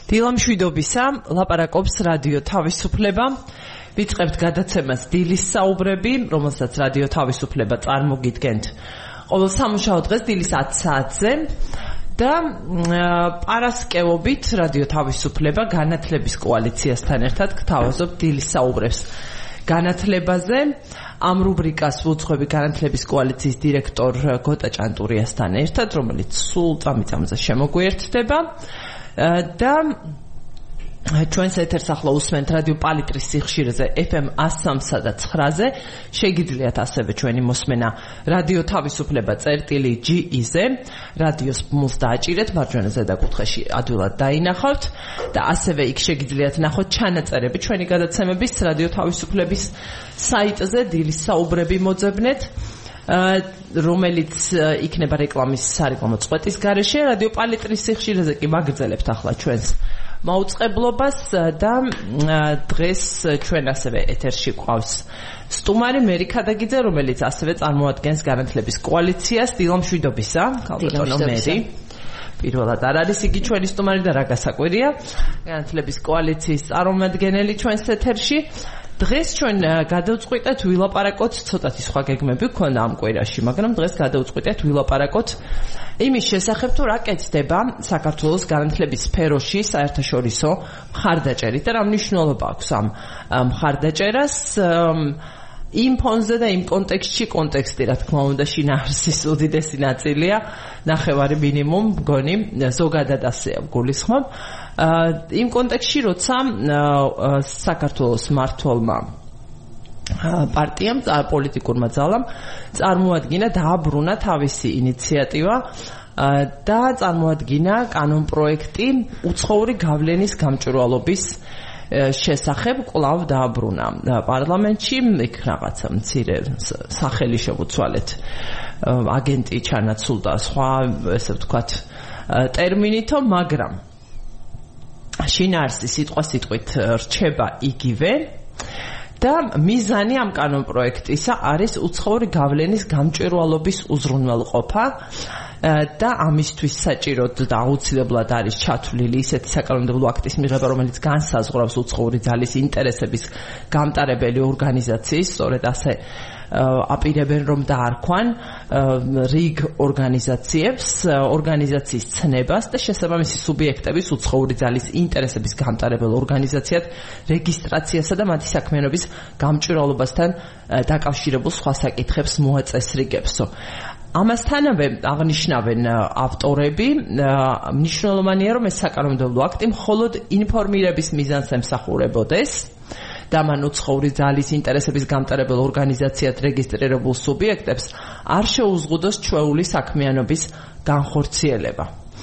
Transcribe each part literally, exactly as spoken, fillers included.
დილამშვიდობისა, ლაპარაკობს რადიო თავისუფლება. ვიწყებთ გადაცემას დილის საუბრები, რომელსაც რადიო თავისუფლება წარმოგიდგენთ ყოველ სამუშაო დღეს დილის ათი საათზე და პარასკევობით რადიო თავისუფლება განათლების კოალიციასთან ერთად გთავაზობთ დილის საუბრებს განათლებაზე. ამ რუბრიკას ვუძღვები განათლების კოალიციის დირექტორ გოტა ჭანტურიასთან ერთად, რომელიც სულ წამიწამზე შემოგვიერთდება. და ჩვენს ეთერს ახლა უსმენთ რადიო პალიტრის სიხშირეზე ეფ ემ one oh three და nine-ზე. შეგიძლიათ ასევე ჩვენი მოსმენა რადიო თავისუფლება წერტილი ჯი ი-ზე, რადიოს ბმულს დააჭირეთ, მარჯვენა ზედაკუთხეში ადვილად დაინახავთ და ასევე იქ შეგიძლიათ ნახოთ ჩანაწერები ჩვენი გადაცემების რადიო თავისუფლების საიტზე დილის საუბრები მოძებნეთ, რომელიც იქნება რეკლამის სარეკლამო წვეტის გარეშე. რადიო პალიტრის სიხშირეზე კი ვაგრძელებთ ახლა ჩვენს მაუწყებლობას და დღეს ჩვენ ასევე ეთერში გვყავს სტუმარი მერი ქადაგიძე, რომელიც ასევე წარმოადგენს განათლების კოალიციას. დილამშვიდობისა, ქალბატონო მერი. პირველად არ არის იგი ჩვენი სტუმარი და რა გასაკვირია, განათლების კოალიციის წარმომადგენელი ჩვენს ეთერში. დღეს ჩვენ გადავწყვიტეთ ვილაპარაკოთ, ცოტათი სხვა გეგმები გქონდა ამ კვირაში, მაგრამ დღეს გადავწყვიტეთ ვილაპარაკოთ იმის შესახებ, თუ რა კეთდება საქართველოს განათლების სფეროში საერთაშორისო მხარდაჭერით და რა მნიშვნელობა აქვს ამ მხარდაჭერას იმ ფონზე და იმ კონტექსტში. კონტექსტი, რა თქმა უნდა, შინაარსის უდიდესი ნაწილია, ნახევარი მინიმუმ მგონი, ზოგადად ასეა გულისხმობ. იმ კონტექსტში, როცა საქართველოს მმართველმა პარტიამ, პოლიტიკურმა ძალამ წარმოადგინა, დააბრუნა თავისი ინიციატივა და წარმოადგინა კანონპროექტი უცხოური გავლენის გამჭვირვალობის შესახებ. კვლავ დააბრუნა პარლამენტში, იქ რაღაცა მცირე სახელი შევუცვალეთ, აგენტი ჩანაცულდა, სხვა ესე ვთქვათ ტერმინითო, მაგრამ შინაარსი სიტყვა სიტყვით რჩება იგივე და მიზანი ამ კანონპროექტისა არის უცხოური გავლენის გამჭვირვალობის უზრუნველყოფა და ამისთვის საჭიროდ და აუცილებლად არის ჩათვლილი ისეთი საკანონმდებლო აქტის მიღება, რომელიც განსაზღვრავს უცხოური ძალის ინტერესების გამტარებელი ორგანიზაციის, სწორედ ასე აპირებენ, რომ დაარქვან რიგ ორგანიზაციებს, ორგანიზაციის ცნებას და შესაბამისი სუბიექტების უცხოური ძალის ინტერესების გამტარებელ ორგანიზაციად რეგისტრაციასა და მათი საქმიანობის გამჭვირვალობასთან დაკავშირებულ სხვა საკითხებს მოაწესრიგებსო. ამასთანავე აღნიშნავენ ავტორები, მნიშვნელოვანია, რომ ეს საკანონმდებლო აქტი მხოლოდ ინფორმირების მიზანს ემსახურებოდეს და მან უცხოური ძალის ინტერესების გამტარებელ ორგანიზაციად რეგისტრირებულ სუბიექტებს არ შეუზღუდოს ჩვეული საქმიანობის განხორციელება.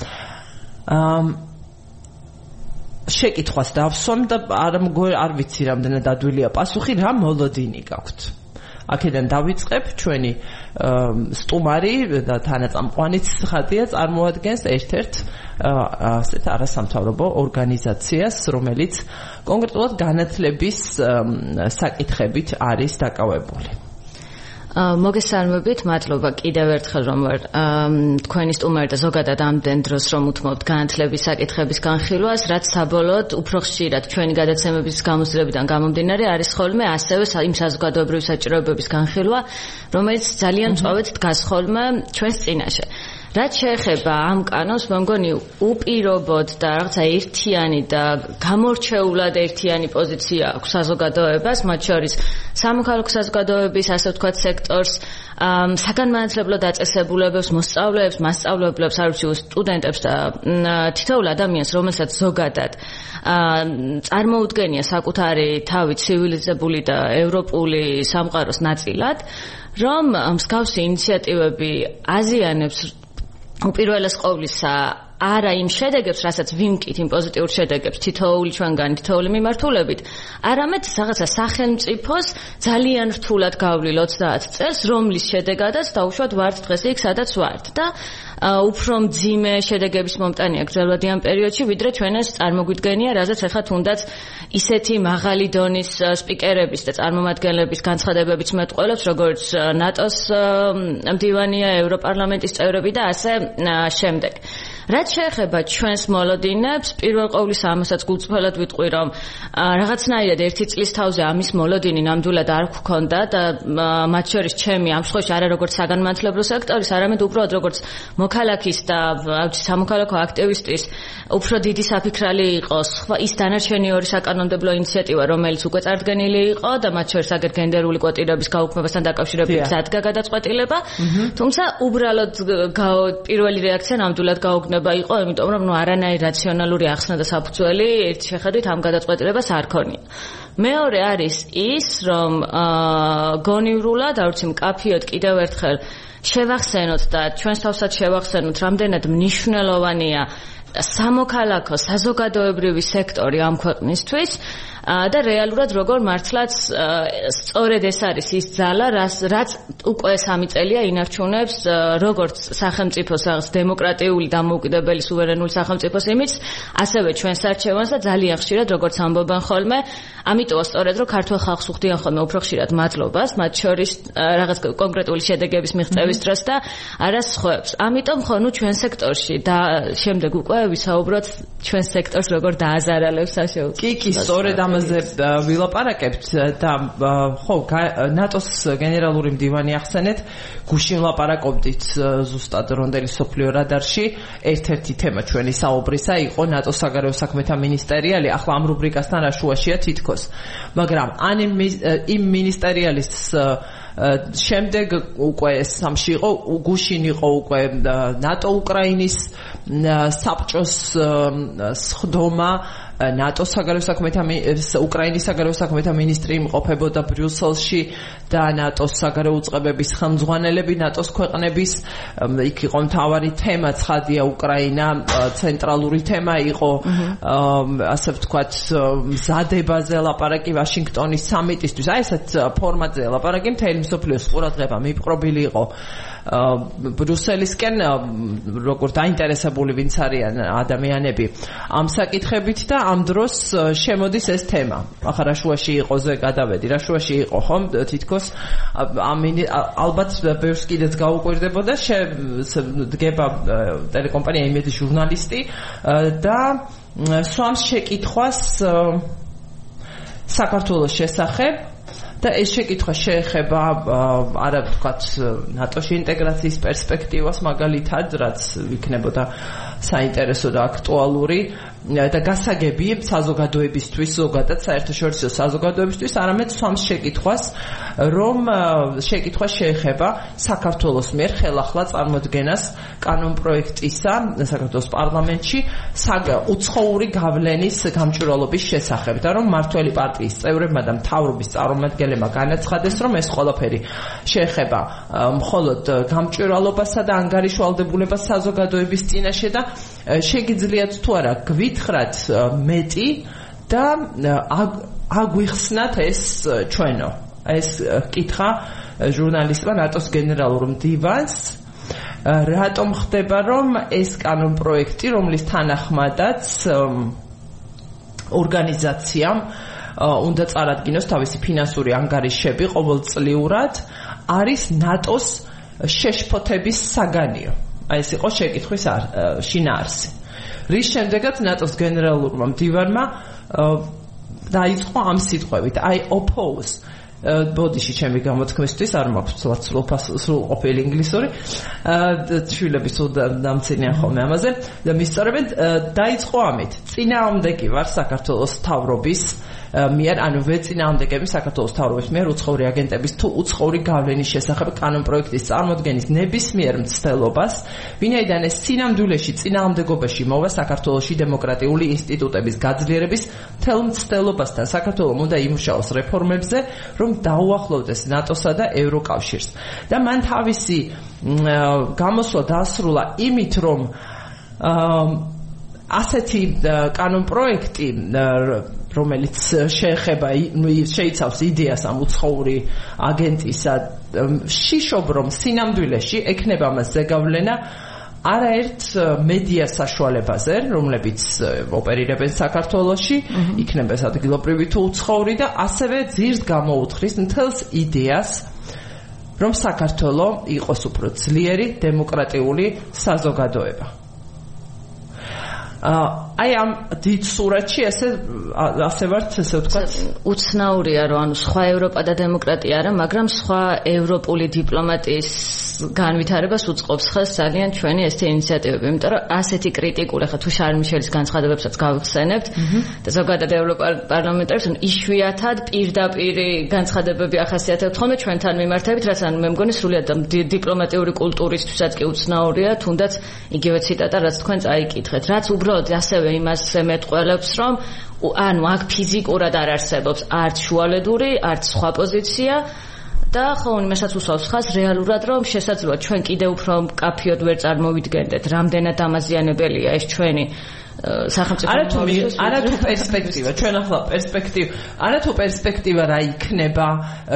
შეკითხვას დავსვამ და არ არ ვიცი რამდენად ადვილია პასუხი, რა მოლოდინი გაქვთ. აქედან დავიწყებ. ჩვენი სტუმარი და თანაწამყვანიც ხატია წარმოადგენს ერთ-ერთ ასეთ არასამთავრობო ორგანიზაციას, რომელიც კონკრეტულად განათლების საკითხებით არის დაკავებული. მოგესალმებით, მადლობა კიდევ ერთხელ, რომ ვარ თქვენი სტუმარი და ზოგადად ამდენ დროს რომ უთმობთ განათლების საკითხების განხილვას, რაც საბოლოოდ უფრო ხშირად ჩვენი გადაცემების გამოსვლებიდან გამომდინარე არის ხოლმე ასევე იმ საზოგადოებრივი საჭიროებების განხილვა, რომელიც ძალიან მწვავედ დგას ხოლმე ჩვენს წინაშე. რაც შეეხება ამ კანონს, მე მგონი უპირობოდ და რაღაცა ერთიანი და გამორჩეულად ერთიანი პოზიცია აქვს საზოგადოებას, მათ შორის სამოქალაქო საზოგადოების, ასე ვთქვათ, სექტორს, საგანმანათლებლო დაწესებულებებს, მოსწავლეებს, მასწავლებლებს, არ ვიცი, სტუდენტებს და თითოეულ ადამიანს, რომელსაც ზოგადად წარმოუდგენია საკუთარი თავი ცივილიზებული და ევროპული სამყაროს ნაწილად, რომ მსგავსი ინიციატივები აზიანებს უპირველეს ყოვლისა არა იმ შედეგებს, რასაც ვიმკით, იმ პოზიტიურ შედეგებს თითოეული ჩვენგანი, თითოეული მიმართულებით, არამედ რაღაცა სახელმწიფოს ძალიან რთულად გავლილ ოცდაათ წელს, რომლის შედეგადაც დაუშვათ ვართ დღეს იქ, სადაც ვართ და უფრო მძიმე შედეგების მომტანია გრძელვადი ამ პერიოდში, ვიდრე ჩვენ ეს წარმოგვიდგენია, რაზეც ახლა თუნდაც ისეთი მაღალი დონის სპიკერების და წარმომადგენლების განცხადებებიც მეტყველებს, როგორც ნატოს მდივანია, ევროპარლამენტის წევრები და ასე შემდეგ. რაც შეეხება ჩვენს მოლოდინებს, პირველ ყოვლისა ამასაც გულწრფელად ვიტყვი, რომ რაღაცნაირად ერთი წლის თავზე ამის მოლოდინი ნამდვილად არ გვქონდა და მათ შორის ჩემი ამ შემთხვევაში არა როგორც საგანმანათლებლო სექტორის, არამედ უბრალოდ როგორც მოქალაქის და სამოქალაქო აქტივისტის უფრო დიდი საფიქრალი იყოს ის დანარჩენი ორი საკანონმდებლო ინიციატივა, რომელიც უკვე წარდგენილი იყო და მათ შორის აგერ გენდერული კვოტირების გაუქმებასთან დაკავშირებით დადგა გადაწყვეტილება. თუმცა უბრალოდ პირველი რეაქცია ნამდვილად გაუგნება იყო, იმიტომ რომ ნუ არანაირი რაციონალური ახსნა და საფუძველი ერთ შეხედვით ამ გადაწყვეტილებას არ ქონია. მეორე არის ის, რომ გონივრულად, არ ვიცი, მკაფიოდ კიდევ ერთხელ შევახსენოთ და ჩვენს თავსაც შევახსენოთ, რამდენად მნიშვნელოვანია სამოქალაქო საზოგადოებრივი სექტორი ამ ქვეყნისთვის და რეალურად როგორ მართლაც სწორედ ეს არის ის ძალა, რაც უკვე სამი წელია ინარჩუნებს როგორც სახელმწიფოს რაღაც დემოკრატიული დამოუკიდებელი სუვერენული სახელმწიფოს იმიჯს, ასევე ჩვენს არჩევანს და ძალიან ხშირად როგორც ამბობენ ხოლმე, ამიტომა სწორედ რომ ქართულ ხალხს უხდიან ხოლმე უფრო ხშირად მადლობას, მათ შორის რაღაც კონკრეტული შედეგების მიღწევის დროს და არა სხვებს. ამიტომ ხო ნუ ჩვენ სექტორში და შემდეგ უკვე ვისაუბროთ ჩვენ სექტორს როგორ დააზარალებს საშუალო. კი, კი, სწორედ ამაზე ვილაპარაკებთ და ხო, ნატოს გენერალური მდივანი ახსენეთ, გუშინ ვლაპარაკობდით ზუსტად რონდელი სოფლიო რადარში, ერთ-ერთი თემა ჩვენი საუბრისა იყო ნატოს საგარეო საქმეთა მინისტერიალი, ახლა ამ რუბრიკასთან რა შუაშია თითქოს. მაგრამ ან იმ მინისტერიალის შემდეგ უკვე სამში იყო, გუშინ იყო უკვე ნატო უკრაინის საბჭოს სხდომა, ნატოს საგარეო საქმეთა უკრაინის საგარეო საქმეთა მინისტრი იმყოფებოდა ბრიუსელში და ნატოს საგარეო უწყებების ხელმძღვანელები ნატოს ქვეყნების, იქ იყო მთავარი თემა ცხადია უკრაინა, ცენტრალური თემა იყო, ასე ვთქვათ, მზადებაზე ლაპარაკი ვაშინგტონის სამიტისთვის, აი ესეთ ფორმატზე ლაპარაკი მთელი მსოფლიოს ყურადღება მიპყრობილი იყო ბრიუსელისკენ, როგორ დაინტერესებული ვინც არიან ადამიანები ამ საკითხებით და ამ დროს შემოდის ეს თემა. ახლა რა შუაში იყო ზე გადავედი, რა შუაში იყო ხომ თითქოს ალბათ ბევრს კიდეც გაუკვირდებოდა, დგება ტელეკომპანია იმედი ჟურნალისტი და სვამს შეკითხვას საქართველოს შესახებ და ეს შეკითხვა შეეხება არა ვთქვათ ნატოში ინტეგრაციის პერსპექტივას მაგალითად, რაც იქნებოდა საინტერესო და აქტუალური და გასაგები საზოგადოებისთვის, ზოგადად საერთაშორისო საზოგადოებისთვის, არამედ სვამს შეკითხვას, რომ შეკითხვა შეეხება საქართველოს მიერ ხელახლა წარმოდგენას კანონპროექტისა საქართველოს პარლამენტში უცხოური გავლენის გამჭვირვალობის შესახებ და რომ მმართველი პარტიის წევრებმა და მთავრობის წარმომადგენლებმა განაცხადეს, რომ ეს ყველაფერი შეეხება მხოლოდ გამჭვირვალობასა და ანგარიშვალდებულებას საზოგადოების წინაშე და შეგიძლიათ თუ არა გვითხრათ მეტი და აგვიხსნათ ეს ჩვენო. ეს კითხა ჟურნალისტმა ნატოს გენერალურ მდივანს, რატომ ხდება რომ ეს კანონპროექტი, რომლის თანახმადაც ორგანიზაციამ უნდა წარადგინოს თავისი ფინანსური ანგარიშები ყოველწლიურად, არის ნატოს შეშფოთების საგანიო. აი ეს იყო შეკითხვის შინაარსი. რის შემდეგაც ნატოს გენერალურმა მდივანმა დაიწყო ამ სიტყვებით, I oppose ბოდიში ჩემი გამოთქმისთვის არ მაქვს სრულყოფილი ინგლისური, შვილები სულ დამცინიან ხოლმე ამაზე და მისწორებენ, დაიწყო ამით, წინააღმდეგი ვარ საქართველოს მთავრობის მიერ, ანუ ვეწინააღმდეგები საქართველოს მთავრობის მიერ უცხოური აგენტების თუ უცხოური გავლენის შესახებ კანონპროექტის წარმოდგენის ნებისმიერ მცდელობას, ვინაიდან ეს სინამდვილეში წინააღმდეგობაში მოვა საქართველოში დემოკრატიული ინსტიტუტების გაძლიერების მთელ მცდელობასთან. საქართველოს უნდა იმუშაოს რეფორმებზე, რომ დაუახლოვდეს ნატოსა და ევროკავშირს. და მან თავისი გამოსვლა დაასრულა იმით, რომ ასეთი კანონპროექტი, რომელიც შეეხება შეიცავს იდეას ამ უცხოური აგენტისა, შიშობ რომ სინამდვილეში ექნება მას ზეგავლენა არაერთ მედია საშუალებაზე, რომლებიც ოპერირებენ საქართველოში, იქნება ადგილობრივი თუ უცხოური და ასევე ძირს გამოუთხრის მთელს იდეას, რომ საქართველო იყოს უფრო ძლიერი დემოკრატიული საზოგადოება. აი ამ დიდ სურათში ესე ასე ვართ ესე ვთქვათ უცნაურია რომ ანუ სხვა ევროპა და დემოკრატია არა მაგრამ სხვა ევროპული დიპლომატიის განვითარებას უწყობს ხელს ძალიან ჩვენი ეს ინიციატივები იმიტომ რომ ასეთი კრიტიკული ხა თუ შარლ მიშელის განცხადებებსაც გავხსენებთ და ზოგადად ევროპარლამენტარებს იშვიათად პირდაპირ განცხადებები ახასიათებთ ხოლმე ჩვენთან მიმართებით რაც ანუ მე მგონი სრულიად დიპლომატიური კულტურისთვისაც კი უცნაურია თუნდაც იგივე ციტატა რაც თქვენ წაიკითხეთ რაც უბრალოდ ასევე იმას მეტყველებს რომ ანუ აქ ფიზიკურად არ არსებობს არც შუალედური არც სხვა პოზიცია და ხო იმასაც უსვავს ხას რეალურად რომ შესაძლოა ჩვენ კიდევ უფრო კაფიოდ ვერ წარმოვიდგენდეთ რამდენად ამაზიანებელია ეს ჩვენი სახელმწიფო არა თუ პერსპექტივა ჩვენ ახლა პერსპექტივა არა თუ პერსპექტივა რა იქნება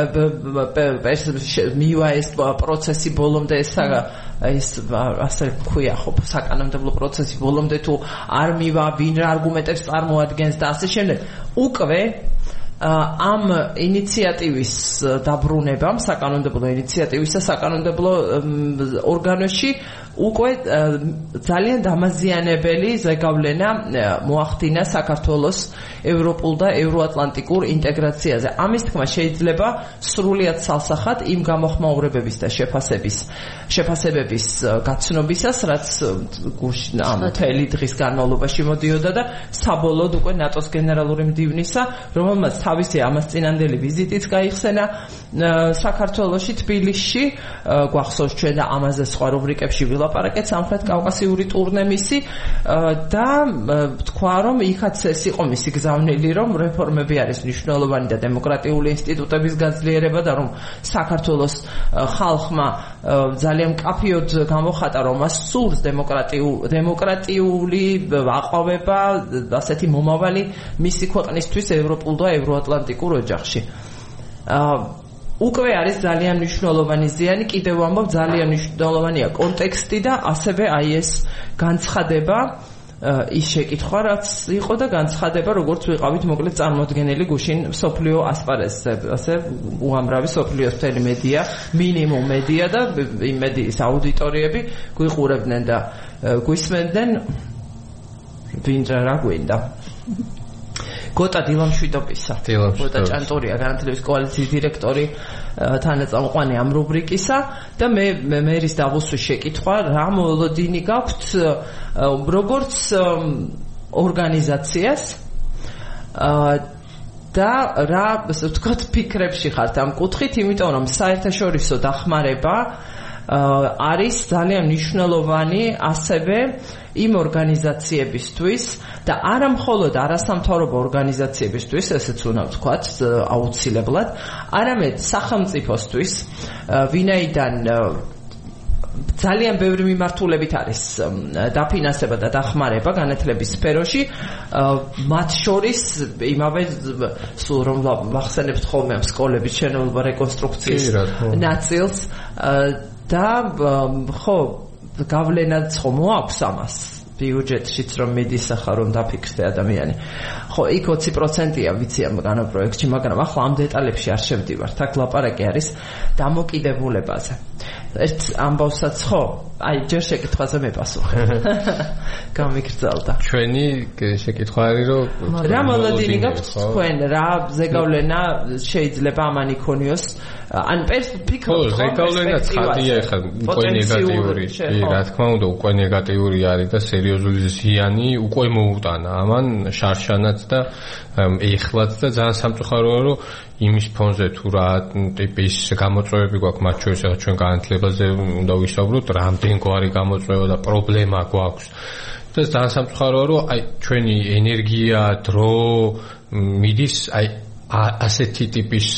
მივა ეს პროცესი ბოლომდე ეს ეს ასე ქვია ხო საკანონმდებლო პროცესი ბოლომდე თუ არ მივა ვინ რა არგუმენტებს წარმოადგენს და ასე შემდეგ უკვე ამ ინიციატივის დაბრუნებამ საკანონმდებლო ინიციატივის და საკანონმდებლო ორგანოში უკვე ძალიან დამაზიანებელი ზეგავლენა მოახდინა საქართველოს ევროპულ და ევროატლანტიკურ ინტეგრაციაზე. ამის თქმა შეიძლება სრულიად ცალსახად იმ გამოხმაურებების და შეფასების შეფასებების გაცნობისას, რაც ამ მთელი დღის განმავლობაში მოდიოდა და საბოლოოდ უკვე ნატოს გენერალური მდივნისა, რომელმაც თავისი ამასწინანდელი ვიზიტიც გაიხსენა საქართველოში, თბილისში, გვახსოვს ჩვენ და ამაზე სხვა რუბრიკებში ვილაპარაკეთ სამხრეთ კავკასიური ტურნე მისი და თქვა რომ იქაც ეს იყო მისი გზავნილი რომ რეფორმები არის მნიშვნელოვანი და დემოკრატიული ინსტიტუტების გაძლიერება და რომ საქართველოს ხალხმა ძალიან მკაფიოდ გამოხატა რომ მას სურს დემოკრატიული აყვავება ასეთი მომავალი მისი ქვეყნისთვის ევროპულ და ევროატლანტიკურ ოჯახში. უკვე არის ძალიან მნიშვნელოვანი ზიანი, კიდევ ვამბობ, ძალიან მნიშვნელოვანია კონტექსტი და ასევე აი ეს განცხადება, ის შეკითხვა, რაც იყო და განცხადება, როგორც ვიყავით მოკლედ წარმოდგენილი გუშინ მსოფლიო ასპარეზზე, ასე უამრავი მსოფლიოს მთელი მედია, მინიმუმ მედია და იმ მედიის აუდიტორიები გვიყურებდნენ და გვისმენდნენ ვინ რა გვინდა. გოტა დილამშვიდობისა. გოტა ჭანტურია, განათლების კოალიციის დირექტორი, თანაწამყვანი ამ რუბრიკისა და მე მერის დაღუსვის შეკითხვა, რა მოლოდინი გაქვთ როგორც ორგანიზაციას და რა ასე ვთქვათ ფიქრებში ხართ ამ კუთხით, იმიტომ რომ საერთაშორისო დახმარება არის ძალიან მნიშვნელოვანი ასევე იმ ორგანიზაციებისთვის და არა მხოლოდ არასამთავრობო ორგანიზაციებისთვის, ესეც უნდა ვთქვათ აუცილებლად, არამედ სახელმწიფოსთვის, ვინაიდან ძალიან ბევრი მიმართულებით არის დაფინანსება და დახმარება განათლების სფეროში, მათ შორის იმავე სულ რომ ვახსენებთ ხოლმე სკოლების შენობა რეკონსტრუქციის ნაწილს და ხო გავლენაც ხომ აქვს ამას ბიუჯეტშიც რომ მიდის ახლა რომ დაფიქრდე ადამიანი. ხო, იქ ოცი პროცენტია ვიცი ამ განაპროექტში, მაგრამ ახლა ამ დეტალებში არ შევდივართ. აქ ლაპარაკი არის დამოკიდებულებაზე. ერთ ამბავსაც ხო, აი ჯერ შეკითხვაზე მეპასუხე. გამიგრძელდა. ჩვენი შეკითხვა არის რომ რა მოლოდინი გაქვთ თქვენ, რა ზეგავლენა შეიძლება ამან იქონიოს? ან ფიქრობთ ხო ზეგავლენა ცხადია ხა უკვე ნეგატიური, რა თქმა უნდა უკვე ნეგატიური არის და სერიოზული ზიანი უკვე მოუტანა ამან შარშანაც და ეხლაც და ძალიან სამწუხაროა რომ იმის ფონზე თუ რა ტიპის გამოწვევები გვაქვს მათ შორის ახლა ჩვენ განათლებაზე უნდა ვისაუბროთ რამდენგვარი გამოწვევა და პრობლემა გვაქვს და ძალიან სამწუხაროა რომ აი ჩვენი ენერგია დრო მიდის აი ასეთი ტიპის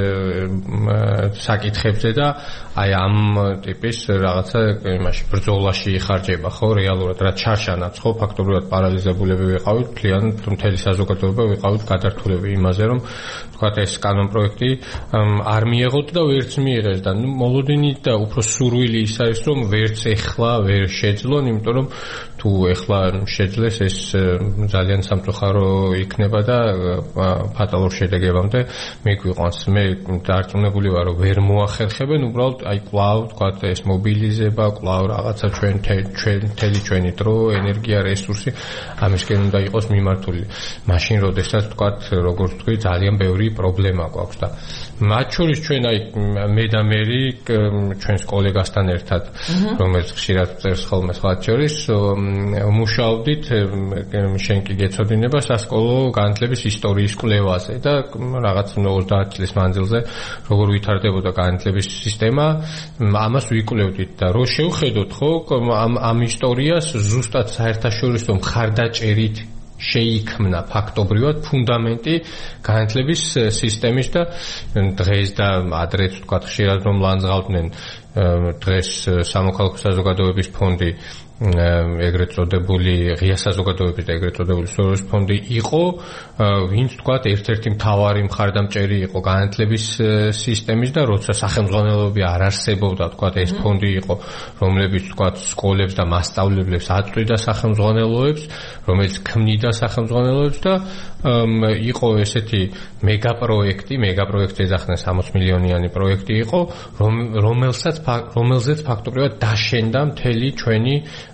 საკითხებზე და აი ამ ტიპის რაღაცა იმაში ბრძოლაში იხარჯება ხო რეალურად რა ჩარშანაც ხო ფაქტობრივად პარალიზებულები ვიყავით მთლიან მთელი საზოგადოება ვიყავით გადართულები იმაზე რომ თქვათ ეს კანონპროექტი არ მიეღოთ და ვერც მიიღეს და მოლოდინი და უფრო სურვილი ის არის რომ ვერც ეხლა ვერ შეძლონ იმიტომ რომ თუ ეხლა შეძლეს ეს ძალიან სამწუხარო იქნება და ფატალურ შედეგს წინააღმდეგებამდე მიგვიყვანს. მე დარწმუნებული ვარ, რომ ვერ მოახერხებენ უბრალოდ აი კვლავ თქვა ეს მობილიზება, კვლავ რაღაცა ჩვენ ჩვენ თელი ჩვენი დრო, ენერგია, რესურსი ამისკენ უნდა იყოს მიმართული. მაშინ როდესაც თქვა როგორც თქვი ძალიან ბევრი პრობლემა გვაქვს და მათ შორის ჩვენ აი მე და მერი ჩვენს კოლეგასთან ერთად რომელიც ხშირად წერს ხოლმე სხვა შორის მუშაობდით შენ კი გეცოდინება სასკოლო განათლების ისტორიის კვლევაზე და რაღაც ოცდაათ წლის მანძილზე როგორ ვითარდებოდა განათლების სისტემა ამას ვიკვლევდით და რო შევხედოთ ხო ამ ამ ისტორიას ზუსტად საერთაშორისო მხარდაჭერით შეიქმნა ფაქტობრივად ფუნდამენტი განათლების სისტემის და დღეს და ადრეც თქვა ხშირად რომ ლანძღავდნენ დღეს სამოქალაქო საზოგადოების ფონდი ეგრეთ წოდებული ღია საზოგადოების და ეგრეთ წოდებული სოროს ფონდი იყო ვინც თქვა ერთ-ერთი მთავარი მხარდამჭერი იყო განათლების სისტემის და როცა სახელმძღვანელოები არ არსებობდა თქვა ეს ფონდი იყო რომლებიც თქვა სკოლებს და მასწავლებლებს აწვდიდა სახელმძღვანელოებს რომელიც ქმნიდა სახელმძღვანელოებს და იყო ესეთი მეგაპროექტი მეგაპროექტი ეძახდნენ სამოც მილიონიანი პროექტი იყო რომელსაც რომელზეც ფაქტობრივად დაშენდა მთელი ჩვენი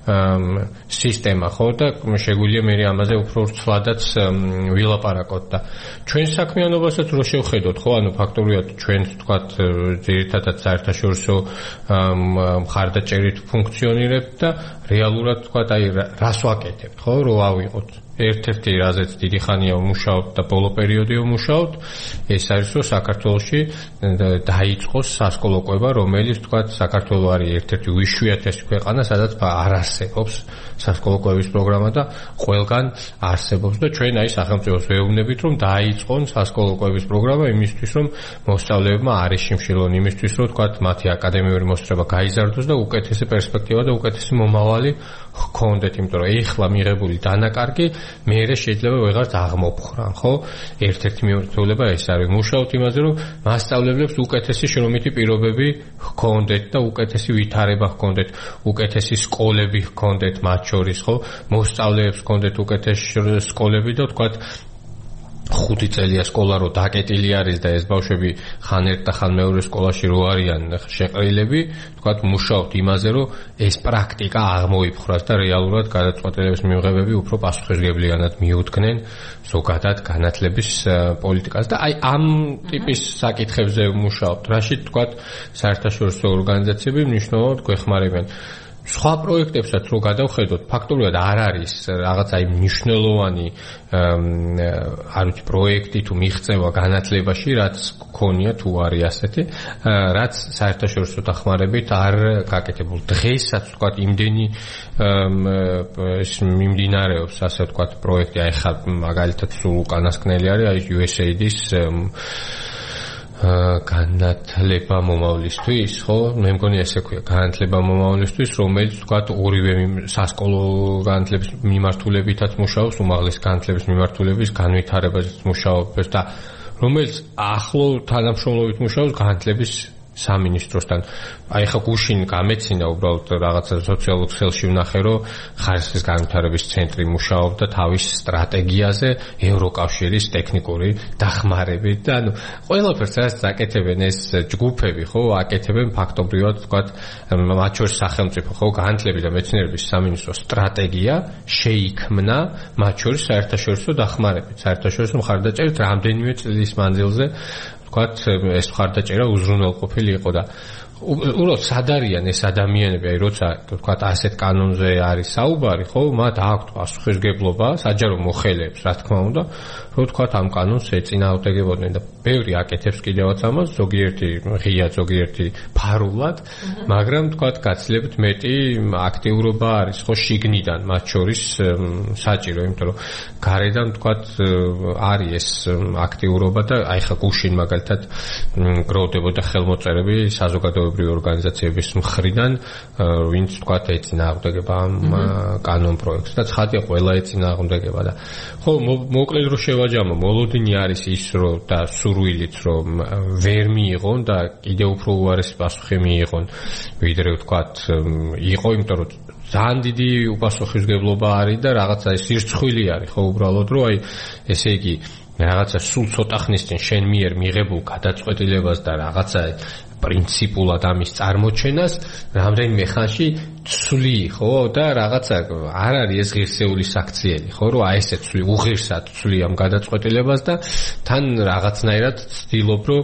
სისტემა ხო და შეგვიძლია მე ამაზე უფრო ცვლადაც ვილაპარაკოთ და ჩვენ საქმიანობასაც რო შევხედოთ ხო ანუ ფაქტობრივად ჩვენ თქვათ ძირითადად საერთაშორისო მხარდაჭერით ფუნქციონირებთ და რეალურად თქვათ აი რას ვაკეთებთ ხო რო ავიღოთ ერთ-ერთი რაზეც დიდი ხანია ვმუშაობთ და ბოლო პერიოდია ვმუშაობთ ეს არის რომ საქართველოში დაიწყოს სასკოლო კვება რომელიც თქვათ საქართველო არის ერთ-ერთი უიშვიათესი ქვეყანა სადაც არ არსებობს სასკოლო კვების პროგრამა და ყველგან არსებობს და ჩვენ აი სახელმწიფოს ვეუბნებით რომ დაიწყონ სასკოლო კვების პროგრამა იმისთვის რომ მოსწავლეებმა არ ეშიმშილონ იმისთვის რომ თქვათ მათი აკადემიური მოსწრება გაიზარდოს და უკეთესი პერსპექტივა და უკეთესი მომავალი ჰქონდეთ იმიტომ რომ ეხლა მიღებული დანაკარგი მეერე შეიძლება ვეღარც აღმოფხრან, ხო? ერთ-ერთი მიმართულება ეს არის. მუშაობთ იმაზე, რომ მასწავლებლებს უკეთესი შრომითი პირობები ჰქონდეთ და უკეთესი ვითარება ჰქონდეთ, უკეთესი სკოლები ჰქონდეთ მათ შორის, ხო? მოსწავლეებს ჰქონდეთ უკეთესი სკოლები და თქვათ ხუთი წელია სკოლა რო დაკეტილი არის და ეს ბავშვები ხან ერთ და ხან მეორე სკოლაში რო არიან შეყრილები, თქვათ მუშაობთ იმაზე, რომ ეს პრაქტიკა აღმოიფხრას და რეალურად გადაწყვეტილების მიღებები უფრო პასუხისმგებლიანად მიუდგნენ ზოგადად განათლების პოლიტიკას და აი ამ ტიპის საკითხებზე მუშაობთ, რაშიც თქვათ საერთაშორისო ორგანიზაციები მნიშვნელოვნად გვეხმარებიან. სხვა პროექტებსაც რო გადავხედოთ, ფაქტობრივად არ არის რაღაც აი მნიშვნელოვანი არ ვიცი პროექტი თუ მიღწევა განათლებაში, რაც გქონია თუ არის ასეთი, რაც საერთაშორისო დახმარებით არ გაკეთებულ. დღესაც თქვა იმდენი ეს მიმდინარეობს, ასე ვთქვათ, პროექტი აი ხა მაგალითად სულ უკანასკნელი არის აი იუ ეს ეი დის განათლება მომავლისთვის, ხო? მე მგონი ესე ქვია, განათლება მომავლისთვის, რომელიც თქვათ ორივე სასკოლო განათლების მიმართულებითაც მუშაობს, უმაღლესი განათლების მიმართულების განვითარებაზეც მუშაობს და რომელიც ახლო თანამშრომლობით მუშაობს განათლების სამინისტროსთან. აი ხა გუშინ გამეცინა უბრალოდ რაღაცა სოციალურ ქსელში ვნახე, რომ ხარისხის განვითარების ცენტრი მუშაობდა თავის სტრატეგიაზე ევროკავშირის ტექნიკური დახმარებით და ანუ ყველაფერს რაც აკეთებენ ეს ჯგუფები, ხო, აკეთებენ ფაქტობრივად თქვათ მათ შორის სახელმწიფო, ხო, განათლების და მეცნიერების სამინისტროს სტრატეგია შეიქმნა მათ შორის საერთაშორისო დახმარებით, საერთაშორისო მხარდაჭერით რამდენიმე წლის მანძილზე თქვათ ეს მხარდაჭერა უზრუნველყოფილი იყო და უბრალოდ სად არიან ეს ადამიანები, აი როცა თქვათ ასეთ კანონზე არის საუბარი, ხო, მათ აქვთ პასუხისმგებლობა საჯარო მოხელეებს, რა თქმა უნდა, რომ თქვათ ამ კანონს ეწინააღმდეგებოდნენ და ბევრი აკეთებს კიდევაც ამას, ზოგიერთი ღია, ზოგიერთი ფარულად, მაგრამ თქვათ გაცილებით მეტი აქტიურობა არის, ხო, შიგნიდან, მათ შორის საჭირო, იმიტომ რომ გარედან თქვათ არის ეს აქტიურობა და აი ხა გუშინ მაგალითად გროვდებოდა ხელმოწერები საზოგადოებრივი ორგანიზაციების მხრიდან, ვინც თქვათ ეწინააღმდეგება ამ კანონ პროექტს და ცხადია ყველა ეწინააღმდეგება და ხო მოკლედ რომ შევაჯამო, მოლოდინი არის ის რომ და სურვილიც რომ ვერ მიიღონ და კიდევ უფრო უარესი პასუხი მიიღონ, ვიდრე ვთქვათ იყო, იმიტომ რომ ძალიან დიდი უპასუხისმგებლობა არის და რაღაცა ეს სირცხვილი არის, ხო, უბრალოდ რომ აი ესე იგი რაღაცა სულ ცოტა ხნის წინ შენ მიერ მიღებულ გადაწყვეტილებას და რაღაცა პრინციპულად ამის წარმოჩენას რამდენიმე ხანში ცვლი, ხო, და რაღაცა არ არის ეს ღირსეული საქციელი, ხო, რომ აი ესე ცვლი, უღირსად ცვლი ამ გადაწყვეტილებას და თან რაღაცნაირად ცდილობ, რომ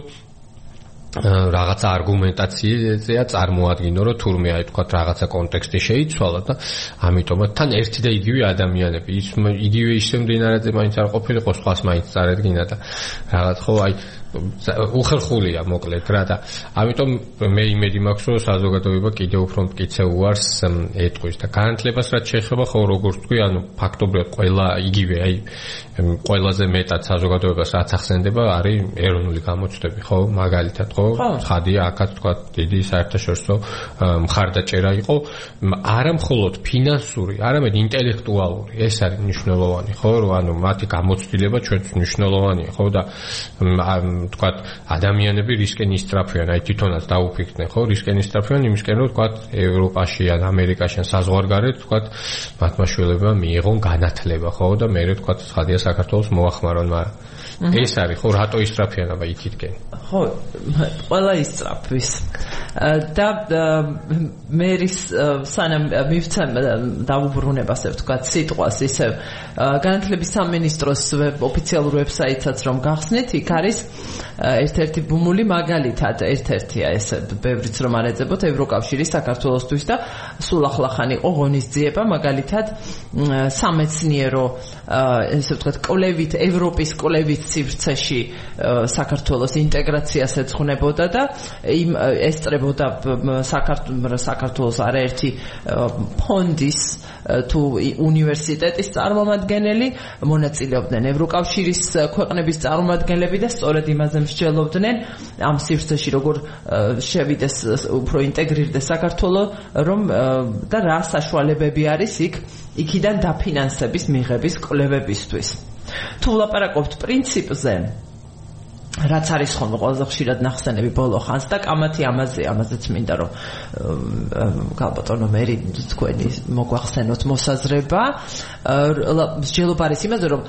რაღაცა არგუმენტაციაა წარმოადგინო, რომ თურმე აი თქვა რაღაცა კონტექსტი შეიცვალა და ამიტომაც თან ერთი და იგივე ადამიანები, ის იგივე ისე მდინარეზე მაინც არ ყოფილიყო, სხვას მაინც წარედგინა და რაღაც ხო აი უხერხულია მოკლედ რა და ამიტომ მე იმედი მაქვს რომ საზოგადოება კიდევ უფრო მტკიცე უარს ეტყვის და განათლებას რაც შეეხება ხო როგორც თქვი ანუ ფაქტობრივად ყველა იგივე აი ყველაზე მეტად საზოგადოებას რაც ახსენდება არის ეროვნული გამოცდები ხო მაგალითად ხო ხადია აქაც თქვა დიდი საერთაშორისო მხარდაჭერა იყო არა მხოლოდ ფინანსური არამედ ინტელექტუალური ეს არის მნიშვნელოვანი ხო რომ ანუ მათი გამოცდილება ჩვენთვის მნიშვნელოვანია ხო და თქვათ ადამიანები რისკენ ისწრაფვიან, აი თვითონაც დაუფიქრდნენ, ხო, რისკენ ისწრაფვიან იმისკენ, რომ თქვათ ევროპაში ან ამერიკაში ან საზღვარგარეთ, თქვათ მათმა შვილებმა მიიღონ განათლება, ხო, და მერე თქვათ ხადია საქართველოს მოახმარონ, მაგრამ ეს არის ხო, რატო ისწრაფიან აბა იქითკენ? ხო, ყველა ისწრაფვის. და მერის სანამ მივცემ დაუბრუნებას ვთქვათ სიტყვას ისევ განათლების სამინისტროს ოფიციალურ ვებსაიტსაც რომ გახსნით, იქ არის ერთ-ერთი ბუმული მაგალითად ერთ-ერთია ეს ბევრიც რომ არ ეძებოთ ევროკავშირის საქართველოსთვის და სულ ახლახან იყო ღონისძიება მაგალითად სამეცნიერო ესე ვთქვათ კვლევით ევროპის კვლევით სივრცეში საქართველოს ინტეგრაციას ეძღვნებოდა და იმ ესწრებოდა საქართველოს არაერთი ფონდის თუ უნივერსიტეტის წარმომადგენელი მონაწილეობდნენ ევროკავშირის ქვეყნების წარმომადგენლები და სწორედ იმაზე მსჯელობდნენ ამ სივრცეში როგორ შევიდეს უფრო ინტეგრირდეს საქართველო რომ და რა საშუალებები არის იქ იქიდან დაფინანსების მიღების კვლევებისთვის თუ ვლაპარაკობთ პრინციპზე რაც არის ხოლმე ყველაზე ხშირად ნახსენები ბოლო ხანს და კამათი ამაზე ამაზეც მინდა რომ გალბატონო მერი თქვენი მოგვახსენოთ მოსაზრება მსჯელობა არის იმაზე რომ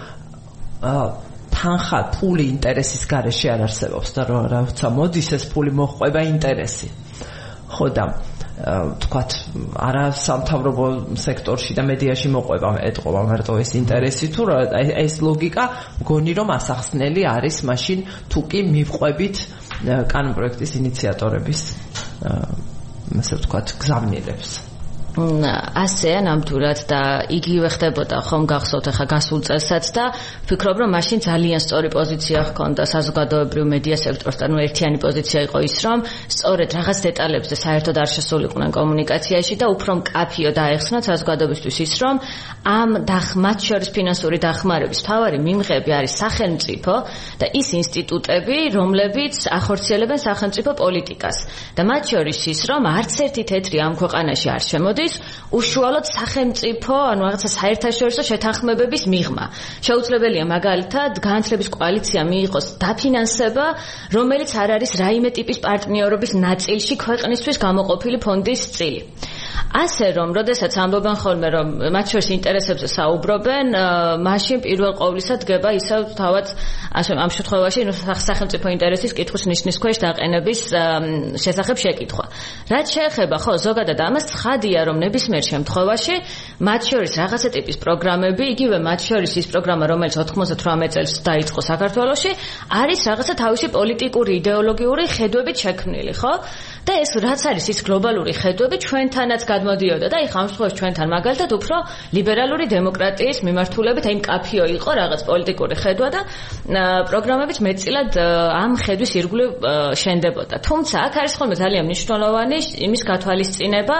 თანხა ფული ინტერესის გარეშე არ არსებობს და როცა მოდის ეს ფული მოჰყვება ინტერესი ხო და თქვათ არა სამთავრობო სექტორში და მედიაში მოყვება ეტყობა მარტო ეს ინტერესი თუ ეს ლოგიკა მგონი რომ ასახსნელი არის მაშინ თუ კი მივყვებით კანონპროექტის ინიციატორების ასე ვთქვათ გზავნილებს ასეა ნამდვილად და იგივე ხდებოდა ხომ გახსოვთ ახლა გასულ წელსაც და ვფიქრობ რომ მაშინ ძალიან სწორი პოზიცია ჰქონდა საზოგადოებრივ მედია სექტორთან ნუ ერთიანი პოზიცია იყო ის რომ სწორედ რაღაც დეტალებზე საერთოდ არ შესულიყვნენ კომუნიკაციაში და უფრო მკაფიო დაეხსნათ საზოგადოებისთვის ის რომ ამ მათ შორის ფინანსური დახმარების მთავარი მიმღები არის სახელმწიფო და ის ინსტიტუტები რომლებიც ახორციელებენ სახელმწიფო პოლიტიკას და მათ შორის ის რომ არც ერთი თეთრი ამ ქვეყანაში არ შემოდის უშუალოდ სახელმწიფო, ანუ რაღაცა საერთაშორისო შეთანხმებების მიღმა. შეუძლებელია მაგალითად განათლების კოალიცია მიიღოს დაფინანსება, რომელიც არ არის რაიმე ტიპის პარტნიორობის ნაწილში ქვეყნისთვის გამოყოფილი ფონდის წილი. ასე რომ, როდესაც ამბობენ ხოლმე რომ მათ შორის ინტერესებზე საუბრობენ, მაშინ პირველ ყოვლისა დგება ისევ თავად ამ შემთხვევაში სახელმწიფო ინტერესის კითხვის ნიშნის ქვეშ დაყენების შესახებ შეკითხვა. რაც შეეხება ხო ზოგადად ამას ცხადია რომ ნებისმიერ შემთხვევაში მათ შორის რაღაცა ტიპის პროგრამები, იგივე მათ შორის ის პროგრამა, რომელიც ოთხმოცდათვრამეტ წელს დაიწყო საქართველოში, არის რაღაცა თავისი პოლიტიკური იდეოლოგიური ხედვებით შექმნილი, ხო? და ეს რაც არის ის გლობალური ხედვები ჩვენთანაც გადმოდიოდა და ეხლა ამ შემთხვევაში ჩვენთან მაგალითად უფრო ლიბერალური დემოკრატიის მიმართულებით, აი მკაფიო იყო რაღაც პოლიტიკური ხედვა და პროგრამებით მეტწილად ამ ხედვის ირგვლივ შენდებოდა. თუმცა აქ არის ხოლმე ძალიან მნიშვნელოვანი იმის გათვალისწინება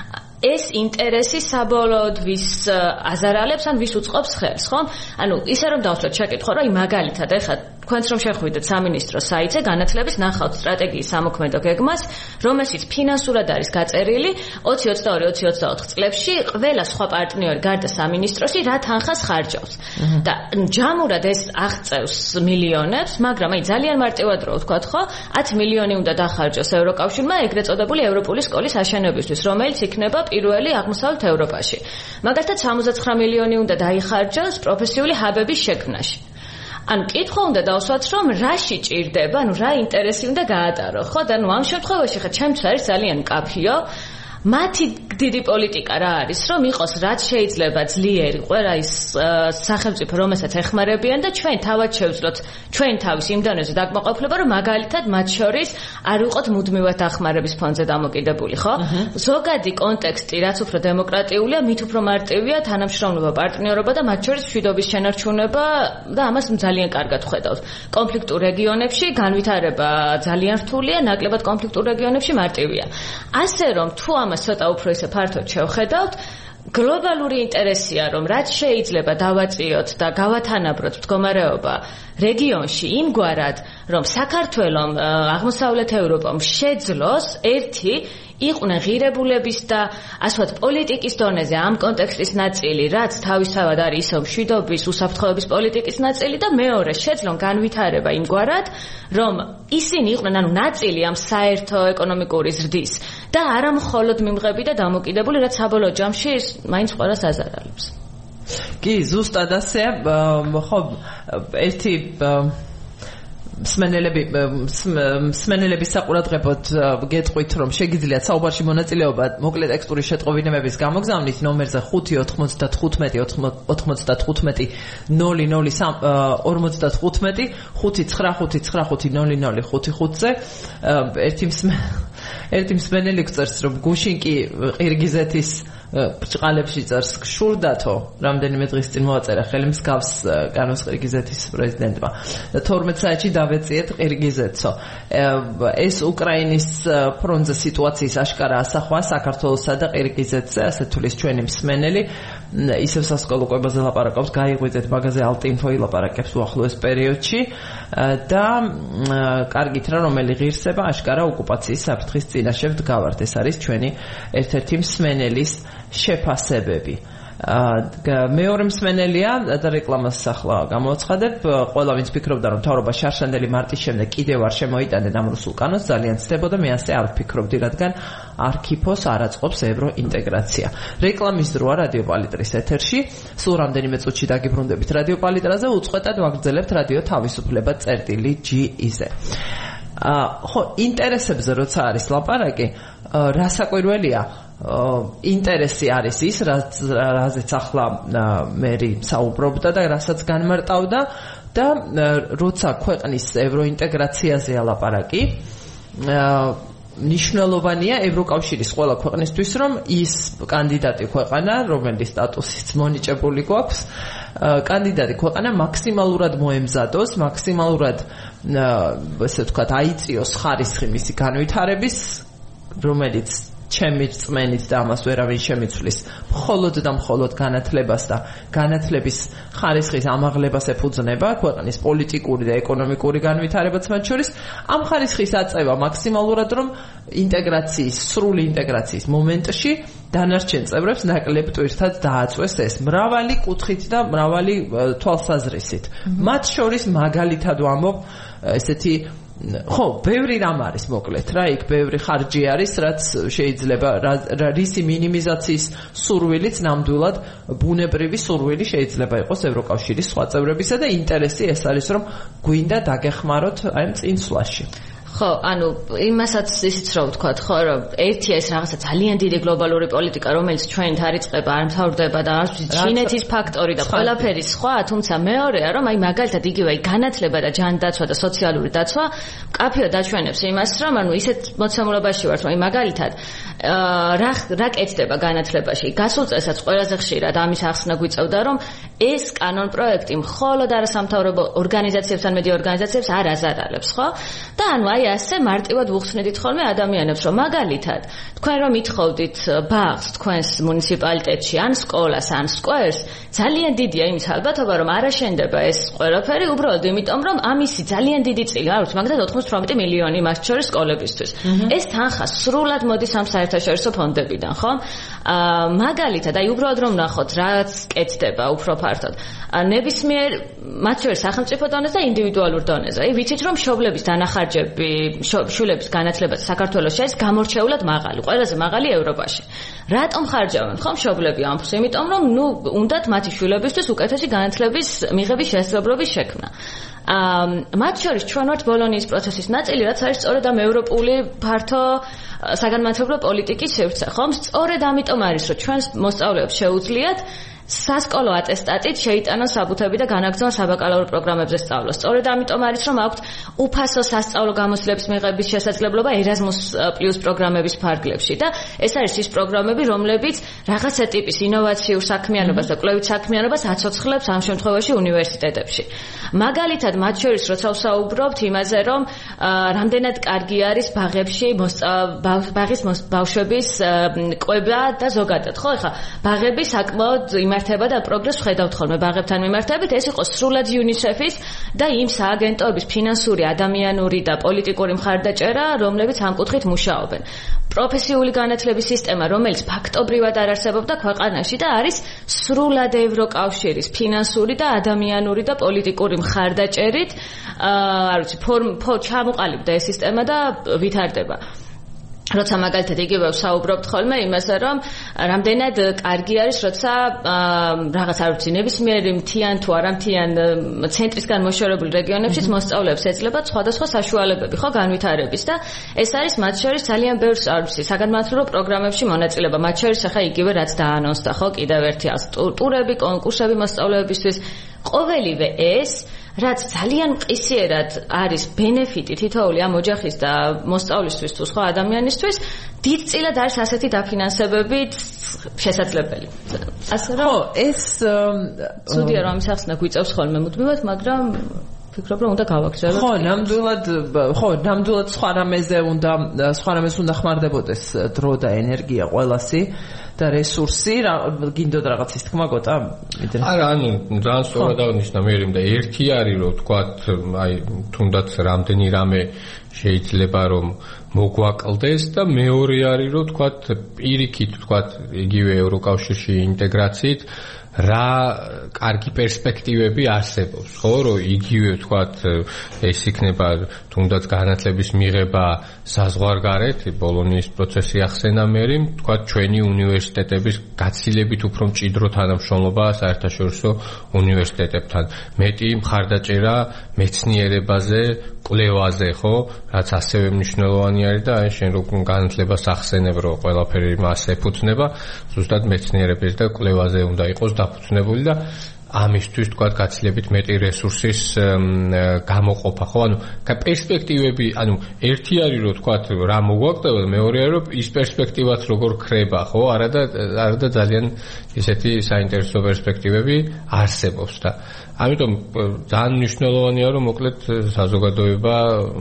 ეს ინტერესი საბოლოოდ ვის აზარალებს ან ვის უწყობს ხელს, ხო? ანუ ისე რომ დავსვათ შეკითხვა, რომ მაგალითად ეხლა თქვენც რომ შეხვიდეთ სამინისტროს საიტზე განათლების ნახავთ სტრატეგიის სამოქმედო გეგმას, რომელშიც ფინანსურად არის გაწერილი ოცი ოცდაორი ოცი ოცდაოთხ წლებში ყველა სხვა პარტნიორი გარდა სამინისტროსი რა თანხას ხარჯავს. და ჯამურად ეს აღწევს მილიონებს, მაგრამ აი ძალიან მარტივად რო ვთქვათ, ხო? ათი მილიონი უნდა დახარჯოს ევროკავშირმა ეგრეთ წოდებული ევროპული სკოლის აშენებისთვის, რომელიც იქნება პირველი აღმოსავლეთ ევროპაში. მაგალითად სამოცდაცხრა მილიონი უნდა დაიხარჯოს პროფესიული ჰაბების შექმნაში. ანუ კითხვა უნდა დავსვათ, რომ რაში ჭირდება, ანუ რა ინტერესი უნდა გაატარო, ხო? და ნუ ამ შემთხვევაში ხა ჩემთვის არის ძალიან მკაფიო მათი დიდი პოლიტიკა რა არის, რომ იყოს რაც შეიძლება ძლიერი ყველა ის სახელმწიფო, რომელსაც ეხმარებიან და ჩვენ თავად შევძლოთ ჩვენ თავის იმ დონეზე დაკმაყოფილება, რომ მაგალითად მათ შორის არ ვიყოთ მუდმივად დახმარების ფონზე დამოკიდებული, ხო? ზოგადი კონტექსტი, რაც უფრო დემოკრატიულია, მით უფრო მარტივია თანამშრომლობა, პარტნიორობა და მათ შორის მშვიდობის შენარჩუნება და ამას ძალიან კარგად ხედავთ. კონფლიქტურ რეგიონებში განვითარება ძალიან რთულია, ნაკლებად კონფლიქტურ რეგიონებში მარტივია. ასე რომ თუ ამას ცოტა უფრო ისე ფართოდ შევხედავთ, გლობალური ინტერესია, რომ რაც შეიძლება დავაწიოთ და გავათანაბროთ მდგომარეობა რეგიონში იმგვარად, რომ საქართველოს აღმოსავლეთ ევროპამ შეძლოს ერთი იყვნენ ღირებულების და ასე ვთქვათ პოლიტიკის დონეზე ამ კონტექსტის ნაწილი, რაც თავისთავად არის ისევ მშვიდობის, უსაფრთხოების პოლიტიკის ნაწილი და მეორე შეძლონ განვითარება იმგვარად, რომ ისინი იყვნენ ანუ ნაწილი ამ საერთო ეკონომიკური ზრდის და არა მხოლოდ მიმღები და დამოკიდებული, რაც საბოლოო ჯამში მაინც ყველას აზარალებს. კი, ზუსტად ასეა, ხო, ერთი მსმენელები მსმენელების საყურადღებოდ გეტყვით, რომ შეგიძლიათ საუბარში მონაწილეობა მოკლე ტექსტური შეტყობინებების გამოგზავნით ნომერზე ხუთი ოთხმოცდათხუთმეტი ოცდათხუთმეტი ნული ნული ორმოცდათხუთმეტი ხუთი ცხრა ხუთი ცხრა ხუთი ნული ნული ხუთი ხუთზე ერთი ერთი მსმენელი გწერს, რომ გუშინ კი ყირგიზეთის ბრჭყალებში წერს გშურდათო, რამდენიმე დღის წინ მოაწერა ხელი მსგავს კანოს ყირგიზეთის პრეზიდენტმა. თორმეტ საათში დავეციეთ ყირგიზეთსო. ეს უკრაინის ფრონტზე სიტუაციის აშკარა ასახვა საქართველოსა და ყირგიზეთზე, ასე თulis ჩვენი მსმენელი, ისევ სასკოლო კვებაზე ლაპარაკობს, გაიღვიძეთ მაგაზე ალტინფო ილაპარაკებს უახლოეს პერიოდში და კარგით რა რომელი ღირსება აშკარა ოკუპაციის საფრთხის წინაშე ვდგავართ. ეს არის ჩვენი ერთ-ერთი მსმენელის შეფასებები. მეორე მსმენელია და რეკლამას ახლა გამოაცხადებ. ყველა ვინც ფიქრობდა, რომ მთავრობა შარშანდელი მარტის შემდეგ კიდევ არ შემოიტანენ ამ რუსულ კანონს, ძალიან ცდებოდა, მე ასე არ ვფიქრობდი, რადგან არქიფოს არ აწყობს ევროინტეგრაცია. რეკლამის დროა რადიო პალიტრის ეთერში. სულ რამდენიმე წუთში დაგიბრუნდებით რადიო პალიტრაზე, უწყვეტად ვაგრძელებთ რადიო თავისუფლება წერტილი ჯი-ზე. ხო, ინტერესებზე როცა არის ლაპარაკი, რასაკვირველია, ინტერესი არის ის, რაზეც ახლა მერი საუბრობდა და რასაც განმარტავდა და როცა ქვეყნის ევროინტეგრაციაზეა ლაპარაკი, მნიშვნელოვანია ევროკავშირის ყველა ქვეყნისთვის, რომ ის კანდიდატი ქვეყანა, რომელიც სტატუსიც მონიჭებული გვაქვს, კანდიდატი ქვეყანა მაქსიმალურად მოემზადოს, მაქსიმალურად ესე ვთქვათ, აიწიოს ხარისხი მისი განვითარების, რომელიც ჩემი რწმენით და ამას ვერავინ შემიცვლის, მხოლოდ და მხოლოდ განათლებას და განათლების ხარისხის ამაღლებას ეფუძნება ქვეყნის პოლიტიკური და ეკონომიკური განვითარებაც მათ შორის. ამ ხარისხის აწევა მაქსიმალურად, რომ ინტეგრაციის, სრული ინტეგრაციის მომენტში დანარჩენ წევრებს ნაკლებ ტვირთად დააწვეს ეს მრავალი კუთხით და მრავალი თვალსაზრისით. მათ შორის მაგალითად ვამბობ ესეთი ხო, ბევრი რამ არის მოკლედ რა, იქ ბევრი ხარჯი არის, რაც შეიძლება რისი მინიმიზაციის სურვილიც ნამდვილად ბუნებრივი სურვილი შეიძლება იყოს ევროკავშირის სხვა წევრებისა და ინტერესი ეს არის, რომ გვინდა დაგეხმაროთ აი ამ წინსვლაში. ხო, ანუ იმასაც ისიც რა ვთქვათ, ხო, რომ ერთია ეს რაღაცა ძალიან დიდი გლობალური პოლიტიკა, რომელიც ჩვენით არ იწყება, არ მთავრდება და არ ვიცი ჩინეთის ფაქტორი და ყველაფერი სხვა, თუმცა მეორეა, რომ აი მაგალითად იგივე აი განათლება და ჯანდაცვა და სოციალური დაცვა კაფეო დაჩვენებს იმას, რომ ანუ ისეთ მოცემულობაში ვართ, რომ აი მაგალითად რა რა კეთდება განათლებაში. გასულ წელსაც ყველაზე ხშირად ამის ახსნა გვიწევდა, რომ ეს კანონ პროექტი მხოლოდ არასამთავრობო ორგანიზაციებს ან მედია ორგანიზაციებს არ აზარალებს, ხო? და ანუ აი ასე მარტივად ვუხსნედით ხოლმე ადამიანებს, რომ მაგალითად თქვენ რომ ითხოვდით ბაღს თქვენს მუნიციპალიტეტში ან სკოლას ან სკვერს, ძალიან დიდია იმის ალბათობა, რომ არ აშენდება ეს ყველაფერი უბრალოდ იმიტომ, რომ ამისი ძალიან დიდი წილი, არ ვიცი, მაგალითად ოთხმოცდაოთხმეტი მილიონი მათ შორის სკოლებისთვის. ეს თანხა სრულად მოდის ამ საერთაშორისო ფონდებიდან, ხო? აა მაგალითად, აი უბრალოდ რომ ნახოთ, რაც კეთდება უფრო ფართოდ. ნებისმიერ მათ შორის სახელმწიფო დონეზე და ინდივიდუალურ დონეზე. აი ვიცით რომ მშობლების დანახარჯები შულების განათლება საქართველოში არის გამორჩეულად მაღალი, ყველაზე მაღალი ევროპაში. რატომ ხარჯავენ ხომ მშობლები ამ ფულს? იმიტომ რომ ნუ უნდათ მათი შულებისთვის უკეთესი განათლების მიღების შესაძლებლობის შექმნა. აა მათ შორის ჩვენ ვართ ბოლონიის პროცესის ნაწილი, რაც არის სწორედ ამ ევროპული ფართო საგანმანათლებლო პოლიტიკის სივრცე, ხომ? სწორედ ამიტომ არის, რომ ჩვენს მოსწავლეებს შეუძლიათ სასკოლო ატესტატით შეიტანონ საბუთები და განაგრძონ საბაკალავრო პროგრამებზე სწავლა. სწორედ ამიტომ არის, რომ აქვთ უფასო სასწავლო გამოცდილების მიღების შესაძლებლობა Erasmus Plus პროგრამების ფარგლებში და ეს არის ის პროგრამები, რომლებიც რაღაცა ტიპის ინოვაციურ საქმიანობას და კვლევით საქმიანობას აცოცხლებს ამ შემთხვევაში უნივერსიტეტებში. მაგალითად, მათ შორის როცა ვსაუბრობთ იმაზე, რომ რამდენად კარგი არის ბაღებში ბაღის ბავშვების კვება და ზოგადად, ხო, ეხლა ბაღები საკმაოდ იმართება და პროგრესს ხედავთ ხოლმე ბაღებთან მიმართებით, ეს იყო სრულად იუნისეფის და იმ სააგენტოების ფინანსური, ადამიანური და პოლიტიკური მხარდაჭერა, რომლებიც ამ კუთხით მუშაობენ. პროფესიული განათლების სისტემა, რომელიც ფაქტობრივად არ არსებობდა ქვეყანაში და არის სრულად ევროკავშირის ფინანსური და ადამიანური და პოლიტიკური მხარდაჭერით, აა, არ ვიცი, ჩამოყალიბდა ეს სისტემა და ვითარდება. როცა მაგალითად იგივე ვსაუბრობთ ხოლმე იმაზე, რომ რამდენად კარგი არის, როცა რაღაც არ ვიცი, ნებისმიერი მთიან თუ არამთიან ცენტრისგან მოშორებულ რეგიონებში მოსწავლეებს ეძლებათ სხვადასხვა საშუალებები, ხო, განვითარების და ეს არის მათ შორის ძალიან ბევრ არ ვიცი, საგანმანათლებლო პროგრამებში მონაწილეობა, მათ შორის ახლა იგივე რაც დაანონსდა, ხო, კიდევ ერთი ტურები, კონკურსები მოსწავლეებისთვის, ყოველივე ეს რაც ძალიან მყისიერად არის ბენეფიტი თითოეული ამ ოჯახის და მოსწავლისთვის თუ სხვა ადამიანისთვის, დიდწილად არის ასეთი დაფინანსებებით შესაძლებელი. ასე რომ ხო, ეს ცუდია რომ ამის ახსნა გვიწევს ხოლმე მუდმივად, მაგრამ ფიქრობ რომ უნდა გავაგზავნოთ. ხო, ნამდვილად, ხო, ნამდვილად სხვა რამეზე უნდა სხვა რამეს უნდა ხმარდებოდეს დრო და ენერგია ყველასი. და რესურსი, გინდოდ რაღაცის თქმა გოტა? არა, ანუ ძალიან სწორად აღნიშნა მერიმ და ერთი არის რომ თქვათ, აი თუნდაც რამდენი რამე შეიძლება რომ მოგვაკლდეს და მეორე არის რომ თქვათ პირიქით თქვათ იგივე ევროკავშირში ინტეგრაციით რა კარგი პერსპექტივები არსებობს, ხო, რომ იგივე თქვათ ეს იქნება თუნდაც განათლების მიღება საზღვარგარეთ, ბოლონიის პროცესი ახსენა მერიმ, თქვათ ჩვენი უნივერსიტეტების გაცილებით უფრო მჭიდრო თანამშრომლობა საერთაშორისო უნივერსიტეტებთან, მეტი მხარდაჭერა მეცნიერებაზე, კვლევაზე, ხო, რაც ასევე მნიშვნელოვანი არის და აი შენ როგორ განათლებას ახსენებ, რომ ყველაფერი მას ეფუძნება, ზუსტად მეცნიერების და კვლევაზე უნდა იყოს დაფუძნებული და ამისთვის თქვათ გაცილებით მეტი რესურსის გამოყოფა, ხო, ანუ პერსპექტივები, ანუ ერთი არის რომ თქვათ რა მოგვაკლდება, მეორე არის რომ ის პერსპექტივაც როგორ ხრება, ხო, არადა არადა ძალიან ისეთი საინტერესო პერსპექტივები არსებობს და ამიტომ ძალიან მნიშვნელოვანია რომ მოკლედ საზოგადოება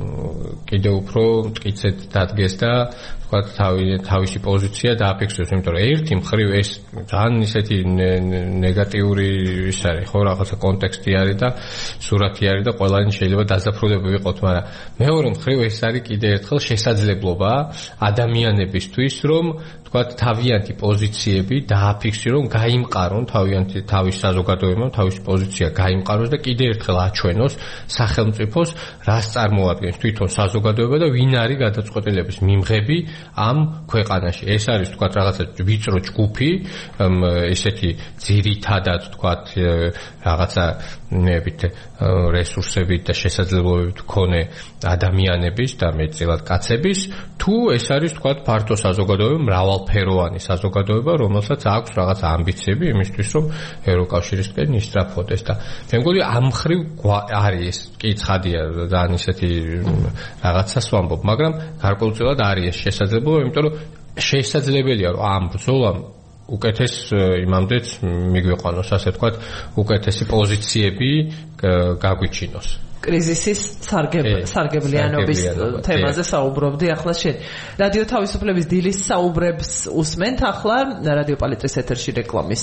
კიდევ უფრო მტკიცედ დადგეს და თქვათ თავისი პოზიცია დააფიქსიროს, იმიტომ რომ ერთი მხრივ ეს ძალიან ისეთი ნეგატიური ის არის, ხო, რაღაცა კონტექსტი არის და სურათი არის და ყველანი შეიძლება დაზაფრულები ვიყოთ, მაგრამ მეორე მხრივ ეს არის კიდევ ერთხელ შესაძლებლობა ადამიანებისთვის, რომ თქვათ თავიანთი პოზიციები დააფიქსირონ, გაიმყარონ თავიანთი თავის საზოგადოებამ, თავისი პოზიცია გაიმყაროს და კიდევ ერთხელ აჩვენოს სახელმწიფოს, რას წარმოადგენს თვითონ საზოგადოება და ვინ არის გადაწყვეტილების მიმღები ამ ქვეყანაში. ეს არის თქვათ რაღაცა ვიწრო ჯგუფი, ესეთი ძირითადად თქვათ რაღაცა ნებით რესურსებით და შესაძლებლობებით მქონე ადამიანების და მეტწილად კაცების, თუ ეს არის თქვათ ფართო საზოგადოება, მრავალფეროვანი საზოგადოება, რომელსაც აქვს რაღაც ამბიციები იმისთვის, რომ ევროკავშირისკენ ისწრაფოდეს და მე მგონი ამ მხრივ არის კი ცხადია ძალიან ისეთი რაღაცას ვამბობ, მაგრამ გარკვეულწილად არის ეს შესაძლებლობა, იმიტომ რომ შესაძლებელია რომ ამ ბრძოლამ უკეთეს იმამდეც მიგვიყვანოს, ასე ვთქვათ, ukეთესი პოზიციები გაგვიჩინოს. კრიზისის სარგებლიანობის თემაზე საუბრობდი ახლა შენ. რადიო თავისუფლების დილის საუბრებს უსმენთ ახლა რადიო პალიტრის ეთერში რეკლამის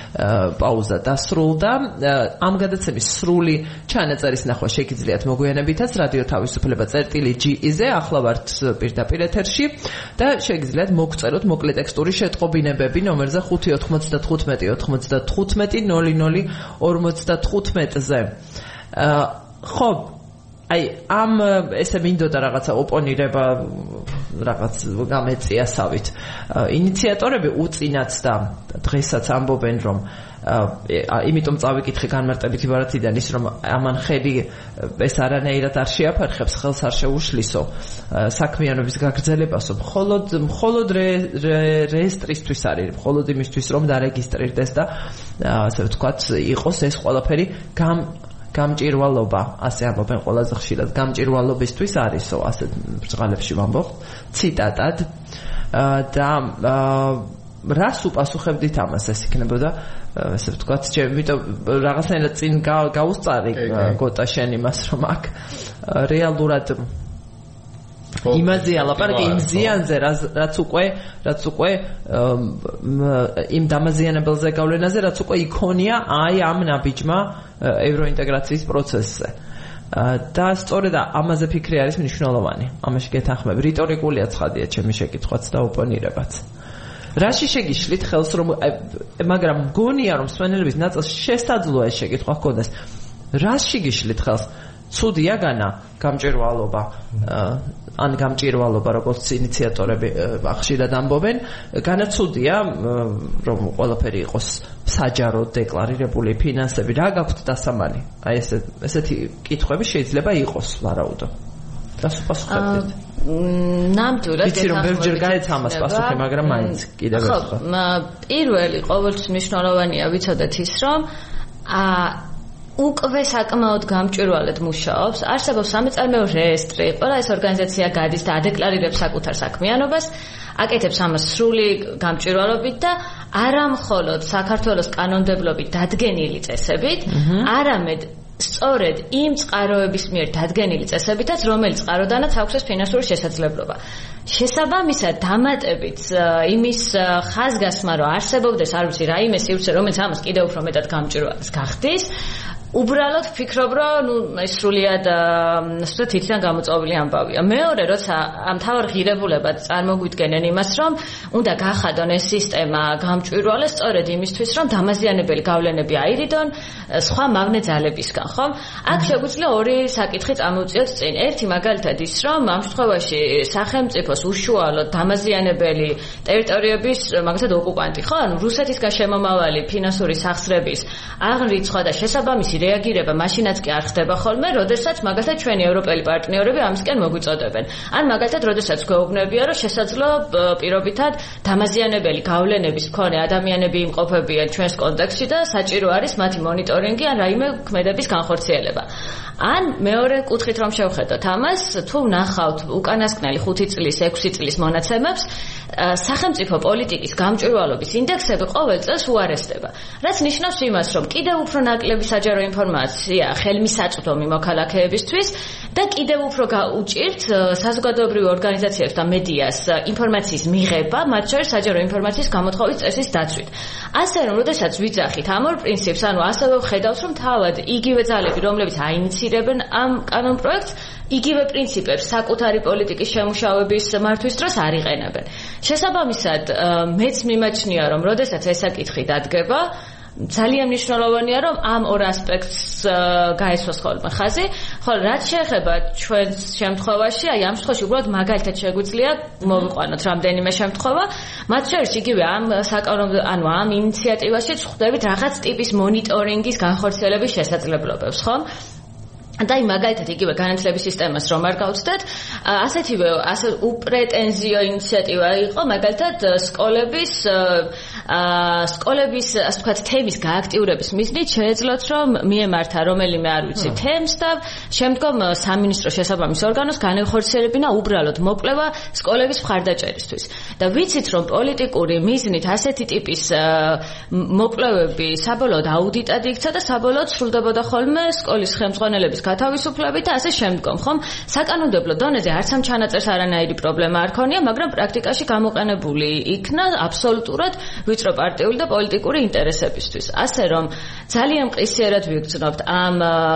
პაუზა დასრულდა. ამ გადაცემის სრული ჩანაწერის ნახვა შეგიძლიათ მოგვიანებითაც რადიო თავისუფლება წერტილი ჯი-ზე, ახლა ვართ პირდაპირ ეთერში და შეგიძლიათ მოგწეროთ მოკლე ტექსტური შეტყობინებები ნომერზე ხუთი ოთხმოცდათხუთმეტი ოთხმოცდათხუთმეტი ნული ნული ორმოცდათხუთმეტზე. ხო, აი ამ ესე მინდოდა რაღაცა ოპონირება რაღაც გამეწიასავით ინიციატორები უწინათ და დღესაც ამბობენ რომ იმიტომ წავიკითხე განმარტებითი ბარათიდან ის რომ ამან ხელი ეს არანაირად არ შეაფერხებს ხელს არ შეუშლისო საქმიანობის გაგრძელებასო მხოლოდ მხოლოდ რეესტრისთვის არის მხოლოდ იმისთვის რომ დარეგისტრირდეს და ასე ვთქვათ იყოს ეს ყველაფერი გამ გამჭირვალობა, ასე ამბობენ ყველაზე ხშირად, გამჭირვალობისთვის არისო, ასე ბრძღალებში ვამბობ, ციტატად და რას უპასუხებდით ამას ეს იქნებოდა, ასე ვთქვათ, ჩემიტომ რაღაცნაირად წინ გაუსწარი გოტა შენ იმას, რომ აქ რეალურად იმაზეა ლაპარაკი იმ ზიანზე რაც უკვე რაც უკვე იმ დამაზიანებელზე გავლენაზე რაც უკვე იქონია აი ამ ნაბიჯმა ევროინტეგრაციის პროცესზე და სწორედ ამაზე ფიქრი არის მნიშვნელოვანი ამაში გეთანხმები რიტორიკულია ცხადია ჩემი შეკითხვაც და ოპონირებაც რაში შეგიშლით ხელს რომ მაგრამ მგონია რომ მსმენელების ნაწილს შესაძლოა ეს შეკითხვა ჰქონდეს რაში გიშლით ხელს ცუდია განა გამჭირვალობა ან გამჭირვალობა როგორც ინიციატორები ხშირად ამბობენ განაცუდია რომ ყველაფერი იყოს საჯარო დეკლარირებული ფინანსები რა გაქვთ დასამალი აი ესე ესეთი კითხვები შეიძლება იყოს ვარაუდო დასუპასუხებდით ნამდვილად იცი რომ ბევრჯერ გაეცა ამას პასუხი მაგრამ მაინც კიდევ ერთხელ ხო პირველი ყოველთვის მნიშვნელოვანია ვიცოდეთ ის რომ ა უკვე საკმაოდ გამჭვირვალედ მუშაობს, არსებობს სამეწარმეო რეესტრი, ყველა ეს ორგანიზაცია გადის და ადეკლარირებს საკუთარ საქმიანობას, აკეთებს ამას სრული გამჭვირვალობით და არა მხოლოდ საქართველოს კანონმდებლობით დადგენილი წესებით, არამედ სწორედ იმ წყაროების მიერ დადგენილი წესებითაც, რომელიც წყაროდანაც აქვს ეს ფინანსური შესაძლებლობა. შესაბამისად, დამატებით იმის ხაზგასმა, რომ არსებობდეს, არ ვიცი, რაიმე სივრცე, რომელიც ამას კიდევ უფრო მეტად გამჭვირვალეს გახდის, უბრალოდ ვფიქრობ, რომ ნუ ეს სრულიად სულ თითიდან გამოწვეული ამბავია. მეორე, როცა ამ თავარ ღირებულებად წარმოგვიდგენენ იმას, რომ უნდა გახადონ ეს სისტემა გამჭვირვალეს სწორედ იმისთვის, რომ დამაზიანებელი გავლენები აირიდონ სხვა მავნე ძალებისგან, ხო? აქ შეგვიძლია ორი საკითხი წამოვწიოთ წინ. ერთი მაგალითად ის, რომ ამ შემთხვევაში სახელმწიფოს უშუალოდ დამაზიანებელი ტერიტორიების მაგალითად ოკუპანტი, ხო? ანუ რუსეთისგან შემომავალი ფინანსური სახსრების აღრიცხვა და შესაბამისი რეაგირება მაშინაც კი არ ხდება ხოლმე, როდესაც მაგალითად ჩვენი ევროპელი პარტნიორები ამისკენ მოგვიწოდებენ. ან მაგალითად, როდესაც გვეუბნებიან, რომ შესაძლოა პირობითად დამაზიანებელი გავლენების მქონე ადამიანები იმყოფებიან ჩვენს კონტექსტში და საჭირო არის მათი მონიტორინგი ან რაიმე ქმედების განხორციელება. ან მეორე კუთხით რომ შევხედოთ ამას, თუ ვნახავთ უკანასკნელი ხუთი წლის, ექვსი წლის მონაცემებს, სახელმწიფო პოლიტიკის გამჭვირვალობის ინდექსები ყოველ წელს უარესდება. რაც ნიშნავს იმას, რომ კიდევ უფრო ნაკლები საჯარო ინფორმაცია ხელმისაწვდომი მოქალაქეებისთვის და კიდევ უფრო გაუჭირთ საზოგადოებრივი ორგანიზაციებს და მედიას ინფორმაციის მიღება, მათ შორის საჯარო ინფორმაციის გამოთხოვის წესის დაცვით. ასე რომ, როდესაც ვიძახით ამ ორ პრინციპს, ანუ ასევე ვხედავთ, რომ თავად იგივე ძალები, რომლებიც აინიცირებენ ამ კანონპროექტს, იგივე პრინციპებს საკუთარი პოლიტიკის შემუშავების მართვის დროს არ იყენებენ. შესაბამისად, მეც მიმაჩნია, რომ როდესაც ეს საკითხი დადგება, ძალიან მნიშვნელოვანია, რომ ამ ორ ასპექტს გაესვას ხოლმე ხაზი, ხოლო რაც შეეხება ჩვენს შემთხვევაში, აი ამ შემთხვევაში უბრალოდ მაგალითად შეგვიძლია მოვიყვანოთ რამდენიმე შემთხვევა, მათ შორის იგივე ამ საკანონმდებლო, ანუ ამ ინიციატივაში ვხვდებით რაღაც ტიპის მონიტორინგის განხორციელების შესაძლებლობებს, ხო? და აი მაგალითად იგივე განათლების სისტემას რომ არ გავცდეთ, ასეთივე ასე უპრეტენზიო ინიციატივა იყო მაგალითად სკოლების სკოლების ასე ვთქვათ თემის გააქტიურების მიზნით შეეძლოთ რომ მიემართა რომელიმე არ ვიცი თემს და შემდგომ სამინისტრო შესაბამის ორგანოს განეხორციელებინა უბრალოდ მოკვლევა სკოლების მხარდაჭერისთვის. და ვიცით რომ პოლიტიკური მიზნით ასეთი ტიპის მოკვლევები საბოლოოდ აუდიტად იქცა და საბოლოოდ სრულდებოდა ხოლმე სკოლის ხელმძღვანელების გათავისუფლებით და ასე შემდგომ, ხომ? საკანონმდებლო დონეზე არც ამ ჩანაწერს არანაირი პრობლემა არ ქონია, მაგრამ პრაქტიკაში გამოყენებული იქნა აბსოლუტურად ვიწრო პარტიული და პოლიტიკური ინტერესებისთვის. ასე რომ ძალიან მყისიერად ვიგრძნობთ ამ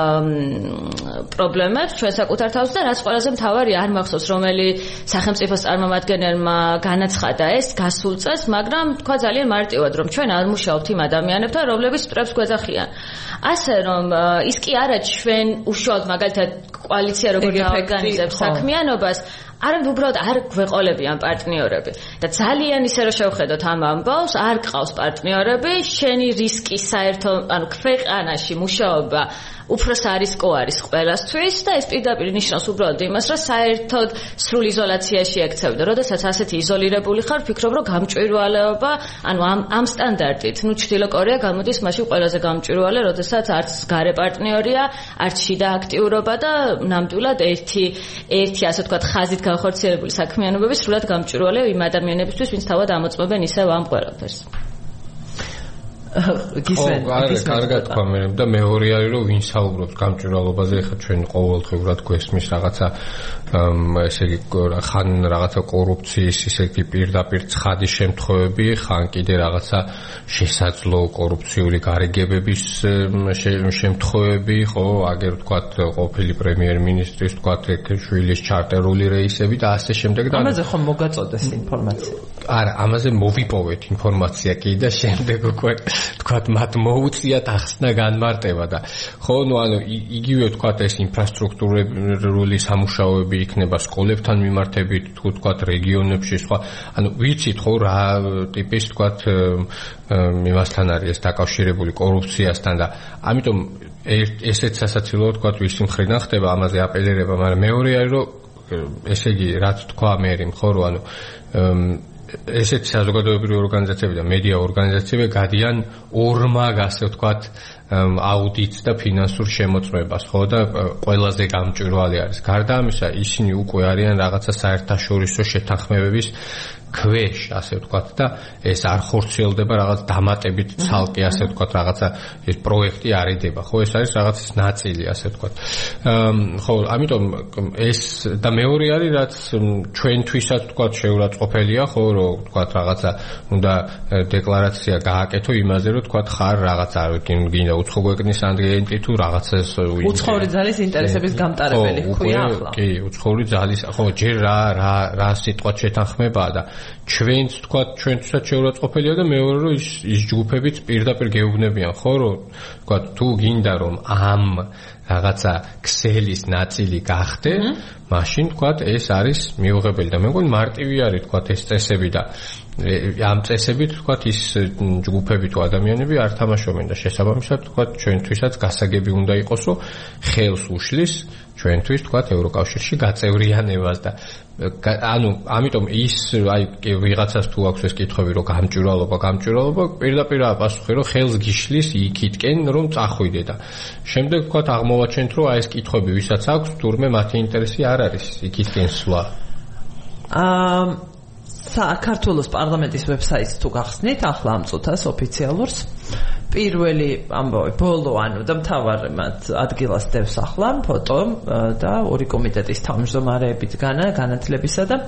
პრობლემებს ჩვენ საკუთარ თავს და რაც ყველაზე მთავარი არ მახსოვს რომელი სახელმწიფოს წარმომადგენელმა განაცხადა ეს გასულ წელს, მაგრამ თქვა ძალიან მარტივად რომ ჩვენ არ მუშაობთ იმ ადამიანებთან, რომლებიც სტრებს გვეძახიან. ასე რომ ის კი არა ჩვენ უშუალოდ მაგალითად კოალიცია როგორ დაორგანიზებს საქმიანობას არამედ უბრალოდ არ გვეყოლებიან პარტნიორები და ძალიან ისე რომ შევხედოთ ამ ამბავს არ გყავს პარტნიორები შენი რისკი საერთო ანუ ქვეყანაში მუშაობა უფროს არისკო არის ყველასთვის და ეს პირდაპირ ნიშნავს უბრალოდ იმას რომ საერთოდ სრულ იზოლაციაში ექცევი და როდესაც ასეთი იზოლირებული ხარ ფიქრობ რომ გამჭვირვალეობა ანუ ამ ამ სტანდარტით ნუ ჩრდილო კორეა გამოდის მაშინ ყველაზე გამჭვირვალე როდესაც არც გარე პარტნიორია არც შიდა აქტიურობა და ნამდვილად ერთი ერთი ასე ვთქვათ ხაზით განხორციელებული საქმიანობები სრულად გამჭვირვალეა იმ ადამიანებისთვის ვინც თავად ამოწმებენ ისევ ამ ყველაფერს გისმენ გისმენ კარგად თქვა მე და მეორე არის რომ ვინ საუბრობს გამჭვირვალობაზე ხა ჩვენ ყოველდღიურად გვესმის რაღაცა ესე იგი ხან რაღაცა კორუფციის ისე იგი პირდაპირ ცხადი შემთხვევები ხან კიდე რაღაცა შესაძლო კორუფციული გარიგებების შემთხვევები ხო აგერ ვთქვათ ყოფილი პრემიერ-მინისტრის ვთქვათ შვილის ჩარტერული რეისები და ასე შემდეგ და ამაზე ხომ მოგაწოდეს ინფორმაცია არა ამაზე მოვიპოვეთ ინფორმაცია კი და შემდეგ უკვე თქვათ მათ მოუწიათ ახსნა განმარტება და ხო ნუ ანუ იგივე თქვათ ეს ინფრასტრუქტურული სამუშაოები იქნება სკოლებთან მიმართებით თუ თქვათ რეგიონებში სხვა ანუ ვიცით ხო რა ტიპის თქვათ იმასთან არის ეს დაკავშირებული კორუფციასთან და ამიტომ ესეც სასაცილოა თქვათ ვისი მხრიდან ხდება ამაზე აპელირება მაგრამ მეორე არის რომ ესე იგი რაც თქვა მერი ხო რომ ანუ ესეთი საზოგადოებრივი ორგანიზაციები და მედია ორგანიზაციები გადიან ორმაგ ასე ვთქვათ აუდიტს და ფინანსურ შემოწმებას ხო და ყველაზე გამჭვირვალე არის გარდა ამისა ისინი უკვე არიან რაღაცა საერთაშორისო შეთანხმებების ქვეშ ასე ვთქვათ და ეს არ ხორციელდება რაღაც დამატებით ცალკე ასე ვთქვათ რაღაცა ეს პროექტი არიდება ხო ეს არის რაღაცის ნაწილი ასე ვთქვათ ხო ამიტომ ეს და მეორე არის რაც ჩვენთვისაც ვთქვათ შეურაცხყოფელია ხო რომ ვთქვათ რაღაცა უნდა დეკლარაცია გააკეთო იმაზე რომ ვთქვათ ხარ რაღაცა გინდა უცხო ქვეყნის ანგენტი თუ რაღაცას უცხოური ძალის ინტერესების გამტარებელი ხოია ახლა კი უცხოური ძალის ხო ჯერ რა რა რა სიტყვა შეთანხმებაა და ჩვენც თქვა ჩვენთვისაც შეურაცხყოფელია და მეორე რომ ის ის ჯგუფებიც პირდაპირ გეუბნებიან ხო რომ თქვა თუ გინდა რომ ამ რაღაცა ქსელის ნაწილი გახდე მაშინ თქვა ეს არის მიუღებელი და მე მგონი მარტივი არის თქვა ეს წესები და ამ წესებით თქვა ის ჯგუფები თუ ადამიანები არ თამაშობენ და შესაბამისად თქვა ჩვენთვისაც გასაგები უნდა იყოს რომ ხელს უშლის ჩვენთვის თქვა ევროკავშირში გაწევრიანებას და ანუ ამიტომ ის აი ვიღაცას თუ აქვს ეს კითხვები რომ გამჭვირვალობა გამჭვირვალობა პირდაპირ აპასუხე რომ ხელს გიშლის იქითკენ რომ წახვიდე და შემდეგ თქვა აღმოვაჩენთ რომ აი ეს კითხვები ვისაც აქვს თურმე მათი ინტერესი არ არის იქითკენ სვლა აა საქართველოს პარლამენტის ვებსაიტს თუ გახსნით ახლა ამ წუთას ოფიციალურს პირველი ამბავი ბოლო ანუ და მთავარ მათ ადგილას დევს ახლა ფოტო და ორი კომიტეტის თავმჯდომარეებით განა განათლებისა და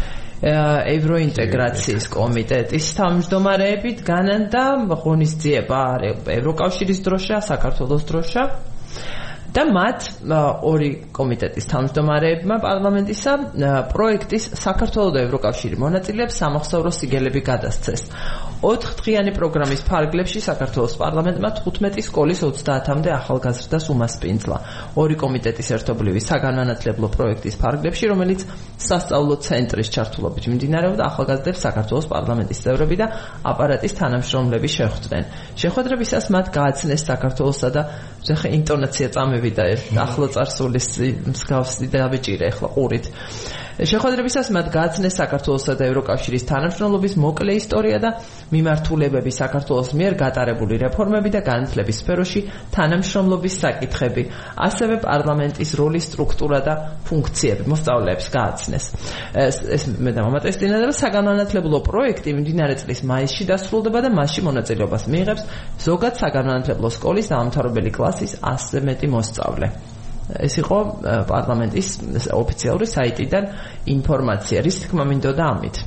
ევროინტეგრაციის კომიტეტის თავმჯდომარეებით განან და ღონისძიება არის ევროკავშირის დროშა საქართველოს დროშა და მათ ორი კომიტეტის თავმჯდომარეებმა პარლამენტისა პროექტის საქართველოს და ევროკავშირი მონაწილეებს სამახსოვრო სიგელები გადასცეს. ოთხდღიანი პროგრამის ფარგლებში საქართველოს პარლამენტმა თხუთმეტი სკოლის ოცდაათამდე ახალგაზრდას უმასპინძლა. ორი კომიტეტის ერთობლივი საგანმანათლებლო პროექტის ფარგლებში, რომელიც სასწავლო ცენტრის ჩართულობით მიმდინარეობდა, ახალგაზრდებს საქართველოს პარლამენტის წევრები და აპარატის თანამშრომლები შეხვდნენ. შეხვედრებისას მათ გააცნეს საქართველოსა და ხე ინტონაცია წამევიდა ახლო წარსულის მსგავსი დავეჭირე ახლა ყურით. შეხვედრებისას მათ გააცნეს საქართველოსა და ევროკავშირის თანამშრომლობის მოკლე ისტორია და მიმართულებები საქართველოს მიერ გატარებული რეფორმები და განათლების სფეროში თანამშრომლობის საკითხები, ასევე პარლამენტის როლის სტრუქტურა და ფუნქციები მოსწავლეებს გააცნეს. ეს ეს მე დამამატესტინა და საგანმანათლებლო პროექტი მიმდინარე წლის მაისში დასრულდება და მასში მონაწილეობას მიიღებს ზოგად საგანმანათლებლო სკოლის დაამთავრებელი კლასის ასზე მეტი მოსწავლე. ეს იყო პარლამენტის ოფიციალური საიტიდან ინფორმაცია, რის თქმა მინდოდა ამით.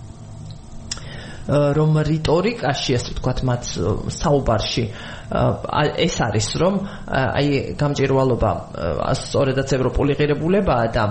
რომ რიტორიკაში, ასე ვთქვათ, მათ საუბარში ეს არის, რომ აი გამჭვირვალობა სწორედაც ევროპული ღირებულებაა და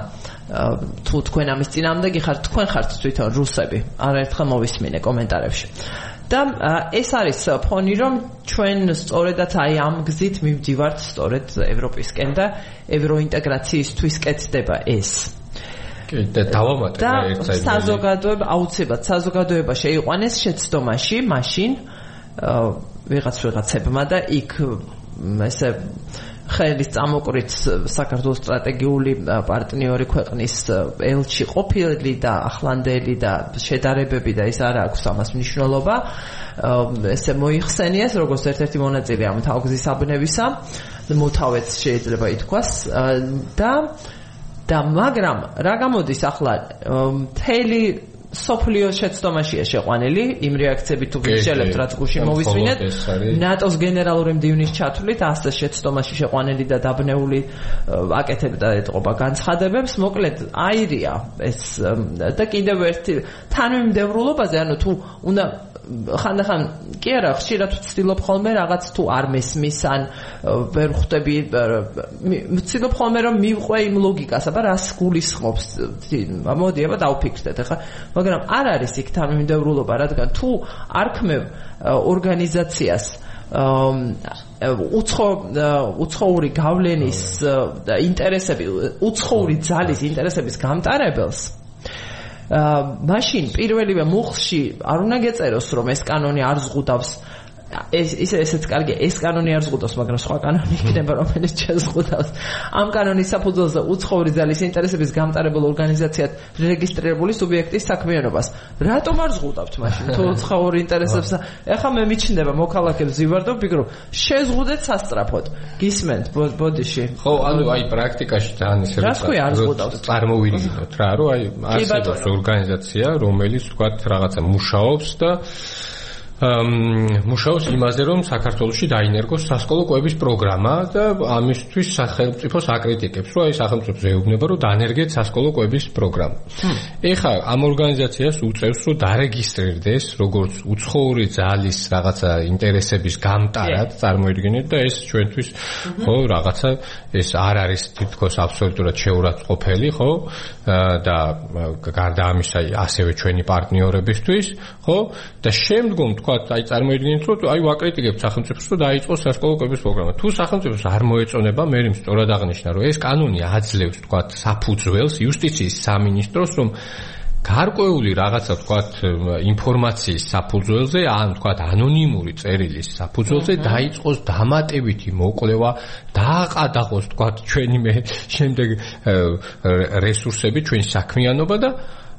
თუ თქვენ ამის წინააღმდეგი ხართ, თქვენ ხართ თვითონ რუსები. არაერთხელ მოვისმინე კომენტარებში. და ეს არის ფონი, რომ ჩვენ სწორედაც აი ამ გზით მივდივართ სწორედ ევროპისკენ და ევროინტეგრაციისთვის კეთდება ეს. კი, და დავამატებ რა ერთ საერთოდ. საზოგადოება აუცილებლად საზოგადოება შეიყვანეს შეცდომაში, მაშინ ვიღაც ვიღაცებმა და იქ ესე ხელის წამოყრით საქართველოს სტრატეგიული პარტნიორი ქვეყნის ელჩი ყოფილი და ახლანდელი და შედარებები და ეს არ აქვს ამას მნიშვნელობა. ესე მოიხსენიეს როგორც ერთ-ერთი მონაწილე ამ თავგზის აბნევისა, მოთავეც შეიძლება ითქვას და და მაგრამ რა გამოდის ახლა მთელი სოფლიო შეცდომაშია შეყვანილი იმ რეაქციებით თუ გიშელებთ რაც გუშინ მოვისმინეთ ნატოს გენერალური მდივნის ჩათვლით ასზე შეცდომაში შეყვანილი და დაბნეული აკეთებდა ეთყობა განცხადებებს მოკლედ აირია ეს და კიდევ ერთი თანმიმდევრულობაზე ანუ თუ უნდა ხანდახან კი არა ხშირად ვცდილობ ხოლმე რაღაც თუ არ მესმის ან ვერ ხვდები ვცდილობ ხოლმე რომ მივყვე იმ ლოგიკას აბა რას გულისხმობს მოდი აბა დავფიქრდეთ ახლა მაგრამ არ არის იქ თანმიმდევრულობა რადგან თუ არ ქმევ ორგანიზაციას უცხო უცხოური გავლენის ინტერესები უცხოური ძალის ინტერესების გამტარებელს მაშინ პირველივე მუხლში არ უნდა გეწეროს რომ ეს კანონი არ ზღუდავს ეს ისე ესეც კარგია ეს კანონი არ ზღუდავს მაგრამ სხვა კანონი იქნება რომელიც შეზღუდავს ამ კანონის საფუძველზე უცხოური ძალის ინტერესების გამტარებელ ორგანიზაციად რეგისტრირებული სუბიექტის საქმიანობას რატომ არ ზღუდავთ მაშინ თუ უცხოური ინტერესებს ეხლა მე მიჩნდება მოქალაქებს ვივარ და ვფიქრობ შეზღუდეთ სასწრაფოდ გისმენთ ბოდიში ხო ანუ აი პრაქტიკაში ძალიან ისე წარმოვიდგინოთ რა რომ აი არსებობს ორგანიზაცია რომელიც თქვა რაღაცა მუშაობს და მუშაობს იმაზე რომ საქართველოში დაინერგოს სასკოლო კვების პროგრამა და ამისთვის სახელმწიფოს აკრიტიკებს რომ აი სახელმწიფოს ეუბნება რომ დაანერგეთ სასკოლო კვების პროგრამა. ეხლა ამ ორგანიზაციას უწევს რომ დარეგისტრირდეს როგორც უცხოური ძალის რაღაცა ინტერესების გამტარად წარმოიდგინეთ და ეს ჩვენთვის ხო რაღაცა ეს არ არის თითქოს აბსოლუტურად შეურაცხყოფელი ხო და გარდა ამისა ასევე ჩვენი პარტნიორებისთვის ხო და შემდგომ აი წარმოიდგინეთ რომ აი ვაკრიტიკებთ სახელმწიფოს რომ დაიწყოს სასკოლო კვების პროგრამა. თუ სახელმწიფოს არ მოეწონება, მე რიმ სწორად აღნიშნა რომ ეს კანონი აძლევს თქვა საფუძველს იუსტიციის სამინისტროს რომ გარკვეული რაღაცა თქვა ინფორმაციის საფუძველზე ან თქვა ანონიმური წერილის საფუძველზე დაიწყოს დამატებითი მოკვლევა, დააყადაღოს თქვა ჩვენი მე შემდეგ რესურსები, ჩვენი საქმიანობა და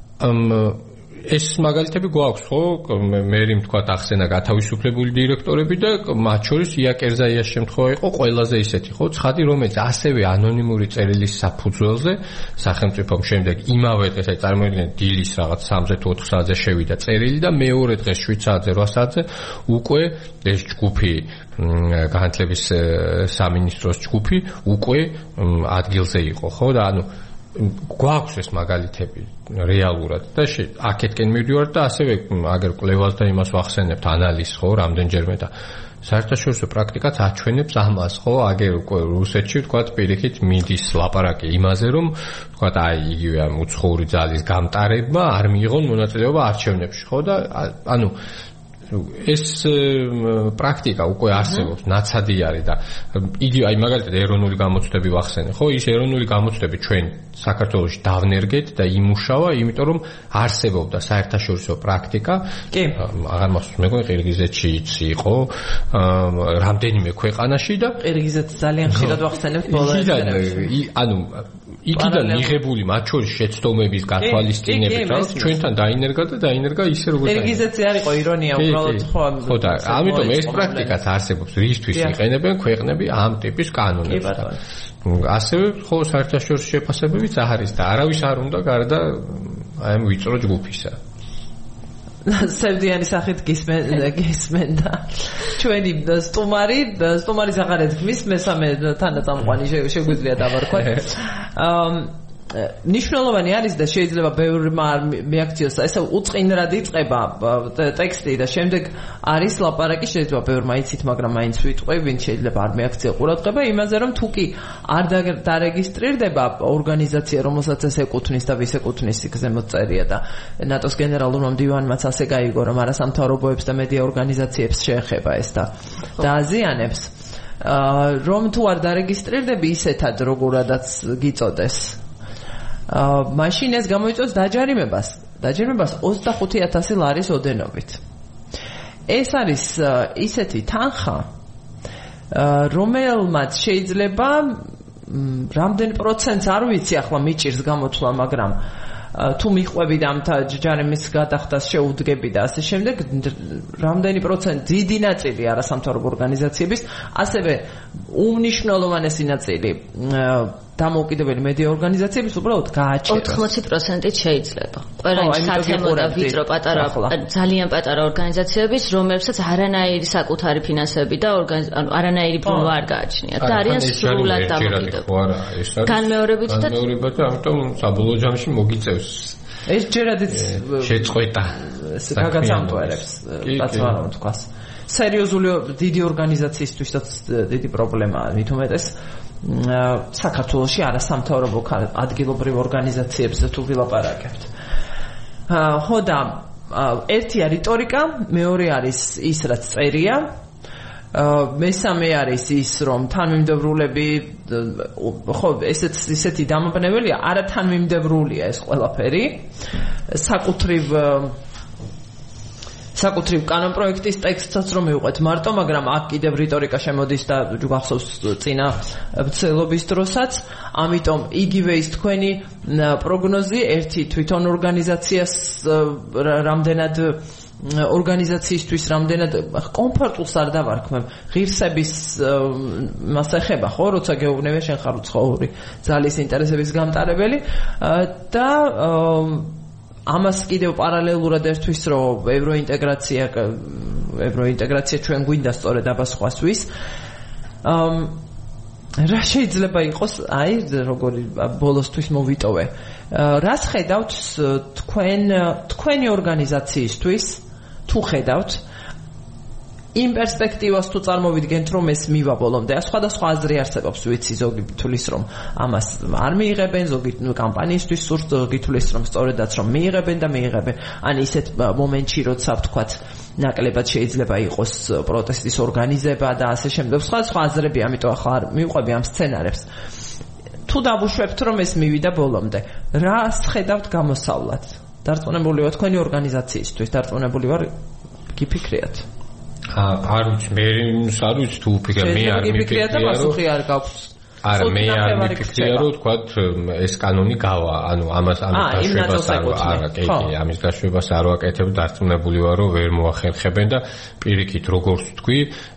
ეს მაგალითები გვაქვს ხო მე რიმ თქვა ახსენა გათავისუფლებული დირექტორები და მათ შორის იაკერზაიას შემთხვევა იყო ყველაზე ისეთი ხო ცხადი რომელიც ასევე ანონიმური წერილის საფუძველზე სახელმწიფომ შემდეგ იმავე დღეს აი წარმოიდგინეთ დილის რაღაც სამზე თუ ოთხ საათზე შევიდა წერილი და მეორე დღეს შვიდ საათზე რვა საათზე უკვე ეს ჯგუფი განათლების სამინისტროს ჯგუფი უკვე ადგილზე იყო ხო და ანუ გვაქვს ეს მაგალითები რეალურად და აქეთკენ მივდივართ და ასევე აგერ კვლევას და იმას ვახსენებთ ანალიზს ხო რამდენჯერმე და საერთაშორისო პრაქტიკაც აჩვენებს ამას ხო აგერ უკვე რუსეთში ვთქვათ პირიქით მიდის ლაპარაკი იმაზე რომ ვთქვათ აი იგივე ამ უცხოური ძალის გამტარებმა არ მიიღონ მონაწილეობა არჩევნებში ხო და ანუ ეს პრაქტიკა უკვე არსებობს, ნაცადი არის და იგი აი მაგალითად ეროვნული გამოცდები ვახსენე, ხო? ის ეროვნული გამოცდები ჩვენ საქართველოში დავნერგეთ და იმუშავა, იმიტომ რომ არსებობდა საერთაშორისო პრაქტიკა. კი, აღარ მახსოვს, მეგონი ყირგიზეთში იყო, რამდენიმე ქვეყანაში და ყირგიზეთს ძალიან ხშირად ვახსენებთ ბოლოს. ანუ იქიდან მიღებული მათ შორის შეცდომების გათვალისწინებით, რა, ჩვენთან დაინერგა და დაინერგა ისე როგორც ყირგიზეთზე არ იყო ირონია უბრალოდ ხო ხო და ამიტომ ეს პრაქტიკაც არსებობს რისთვის იყენებენ ქვეყნები ამ ტიპის კანონებს ასევე ხო საერთაშორისო შეფასებებიც არის და არავის არ უნდა გარდა აი ამ ვიწრო ჯგუფისა სევდიანი სახით გისმენდა ჩვენი სტუმარი სტუმარის აღარ ეთქმის მესამე თანაწამყვანი შეგვიძლია დავარქვათ ნიშნულოვანი არის და შეიძლება ბევრმა მიაქციოს ესე უწყინრად იწყება ტექსტი და შემდეგ არის ლაპარაკი შეიძლება ბევრმა იცით მაგრამ მაინც ვიტყვი ვინ შეიძლება არ მიაქცია ყურადღება იმაზე რომ თუ კი არ დარეგისტრირდება ორგანიზაცია რომელსაც ეს ეკუთვნის და ვის ეკუთვნის იქ ზემოთ წერია და ნატოს გენერალურმა მდივანმაც ასე გაიგო რომ არასამთავრობოებს და მედია ორგანიზაციებს შეეხება ეს და დააზიანებს რომ თუ არ დარეგისტრირდები ისეთად როგორადაც გიწოდეს მაშინ ეს გამოიწვევს დაჯარიმებას დაჯარიმებას ოცდახუთი ათასი ლარის ოდენობით ეს არის ისეთი თანხა რომელმაც შეიძლება რამდენ პროცენტს არ ვიცი ახლა მიჭირს გამოთვლა მაგრამ თუ მიყვები და ამ ჯარიმის გადახდას შეუდგები და ასე შემდეგ რამდენი პროცენტი დიდი ნაწილი არასამთავრობო ორგანიზაციების ასევე უმნიშვნელოვანესი ნაწილი დამოუკიდებელი მედია ორგანიზაციების უბრალოდ გააჩერეს ოთხმოცი პროცენტით შეიძლება ყველა იმ სათემო და ვიწრო პატარა ძალიან პატარა ორგანიზაციების რომელსაც არანაირი საკუთარი ფინანსები და ანუ არანაირი ბრუნვა არ გააჩნიათ და არიან სრულად დამოკიდებული განმეორებით და განმეორებით და ამიტომ საბოლოო ჯამში მოგიწევს ეს ჯერადიც შეწყვეტა გაგაცამტვერებს რაც ვარო თქვას სერიოზული დიდი ორგანიზაციისთვისაც დიდი პრობლემაა მით უმეტეს საქართველოში არასამთავრობო ადგილობრივ ორგანიზაციებზე თუ ვილაპარაკებთ. ხო და ერთია რიტორიკა, მეორე არის ის რაც წერია, მესამე არის ის რომ თანმიმდევრულები ხო ესეც ისეთი დამაბნეველია, არა თანმიმდევრულია ეს ყველაფერი. საკუთრივ საკუთრივ კანონპროექტის ტექსტსაც რომ მივყვეთ მარტო, მაგრამ აქ კიდევ რიტორიკა შემოდის და გახსოვს წინა ბრძოლების დროსაც, ამიტომ იგივე ის თქვენი პროგნოზი ერთი თვითონ ორგანიზაციას რამდენად ორგანიზაციისთვის რამდენად კომფორტულს არ დავარქმევ ღირსების მას ეხება ხო როცა გეუბნებია შენ ხარ უცხოური ძალის ინტერესების გამტარებელი და ამას კიდევ პარალელურად ერთვის რომ ევროინტეგრაცია ევროინტეგრაცია ჩვენ გვინდა სწორედ აბას ხვასვის რა შეიძლება იყოს აი როგორი ბოლოსთვის მოვიტოვე რას ხედავთ თქვენ თქვენი ორგანიზაციისთვის თუ ხედავთ იმ პერსპექტივას თუ წარმოვიდგენთ რომ ეს მივა ბოლომდე სხვადასხვა აზრი არსებობს ვიცი ზოგი თulis რომ ამას არ მიიღებენ ზოგი კამპანიისთვის სურს ზოგი თulis რომ სწორედაც რომ მიიღებენ და მიიღებენ ან ისეთ მომენტში როცა ვთქვათ ნაკლებად შეიძლება იყოს პროტესტის ორგანიზება და ასე შემდეგ სხვადასხვა აზრები ამიტომ ახლა არ მივყვები ამ სცენარებს თუ დავუშვებთ რომ ეს მივიდა ბოლომდე რას ხედავთ გამოსავლად დარწმუნებული ვარ თქვენი ორგანიზაციისთვის დარწმუნებული ვარ გიფიქრიათ არ ვიცი მე არ ვიცი თუ ვფიქრე მე არ მიფიქრია და პასუხი არ გაქვს არა მე არ მიფიქრია რომ თქვათ ეს კანონი გავა ანუ ამას ამის გაშვებას არა კი კი ამის გაშვებას არ ვაკეთებ დარწმუნებული ვარ რომ ვერ მოახერხებენ და პირიქით როგორც თქვი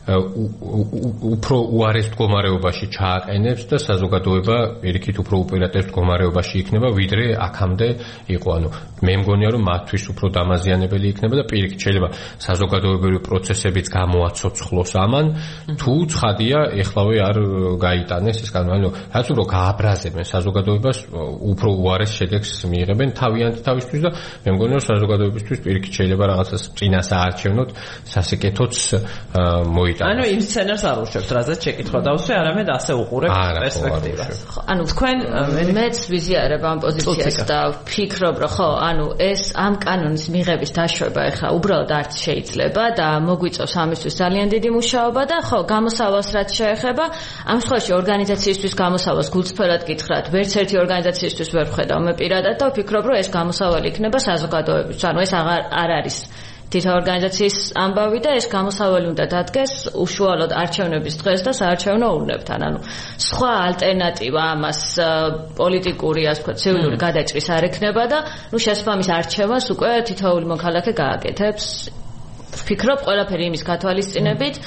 უფრო უარეს მდგომარეობაში ჩააყენებს და საზოგადოება პირიქით უფრო უპირატეს მდგომარეობაში იქნება ვიდრე აქამდე იყო ანუ მე მგონია რომ მათთვის უფრო დამაზიანებელი იქნება და პირიქით შეიძლება საზოგადოებრივი პროცესებიც გამოაცოცხლოს ამან თუ ცხადია ეხლავე არ გაიტანეს ეს ანუ რაც უფრო გააბრაზებენ საზოგადოებას უფრო უარეს შედეგს მიიღებენ თავიანთ თავისთვის და მე მგონია რომ საზოგადოებისთვის პირიქით შეიძლება რაღაცას წინას აარჩევნოთ სასიკეთოც მოიტანოს ანუ იმ სცენარს არ უშვებთ რაზეც შეკითხვა დავსვე არამედ ასე უყურებთ პერსპექტივას ანუ თქვენ მეც ვიზიარებ ამ პოზიციას და ვფიქრობ რომ ხო ანუ ეს ამ კანონის მიღების დაშვება ეხლა უბრალოდ არ შეიძლება და მოგვიწევს ამისთვის ძალიან დიდი მუშაობა და ხო გამოსავალს რაც შეეხება ამ შემთხვევაში ორგანიზაციისთვის გამოსავალს გულწრფელად გითხრათ ვერც ერთი ორგანიზაციისთვის ვერ ვხედავ მე პირადად და ვფიქრობ რომ ეს გამოსავალი იქნება საზოგადოებისთვის ანუ ეს აღარ არ არის თითო ორგანიზაციის ამბავი და ეს გამოსავალი უნდა დადგეს უშუალოდ არჩევნების დღეს და საარჩევნო ურნებთან ანუ სხვა ალტერნატივა ამას პოლიტიკური ასე ვთქვათ ცივილი გადაჭრის არ ექნება და ნუ შესაბამის არჩევას უკვე თითოეული მოქალაქე გააკეთებს ვფიქრობ ყველაფერი იმის გათვალისწინებით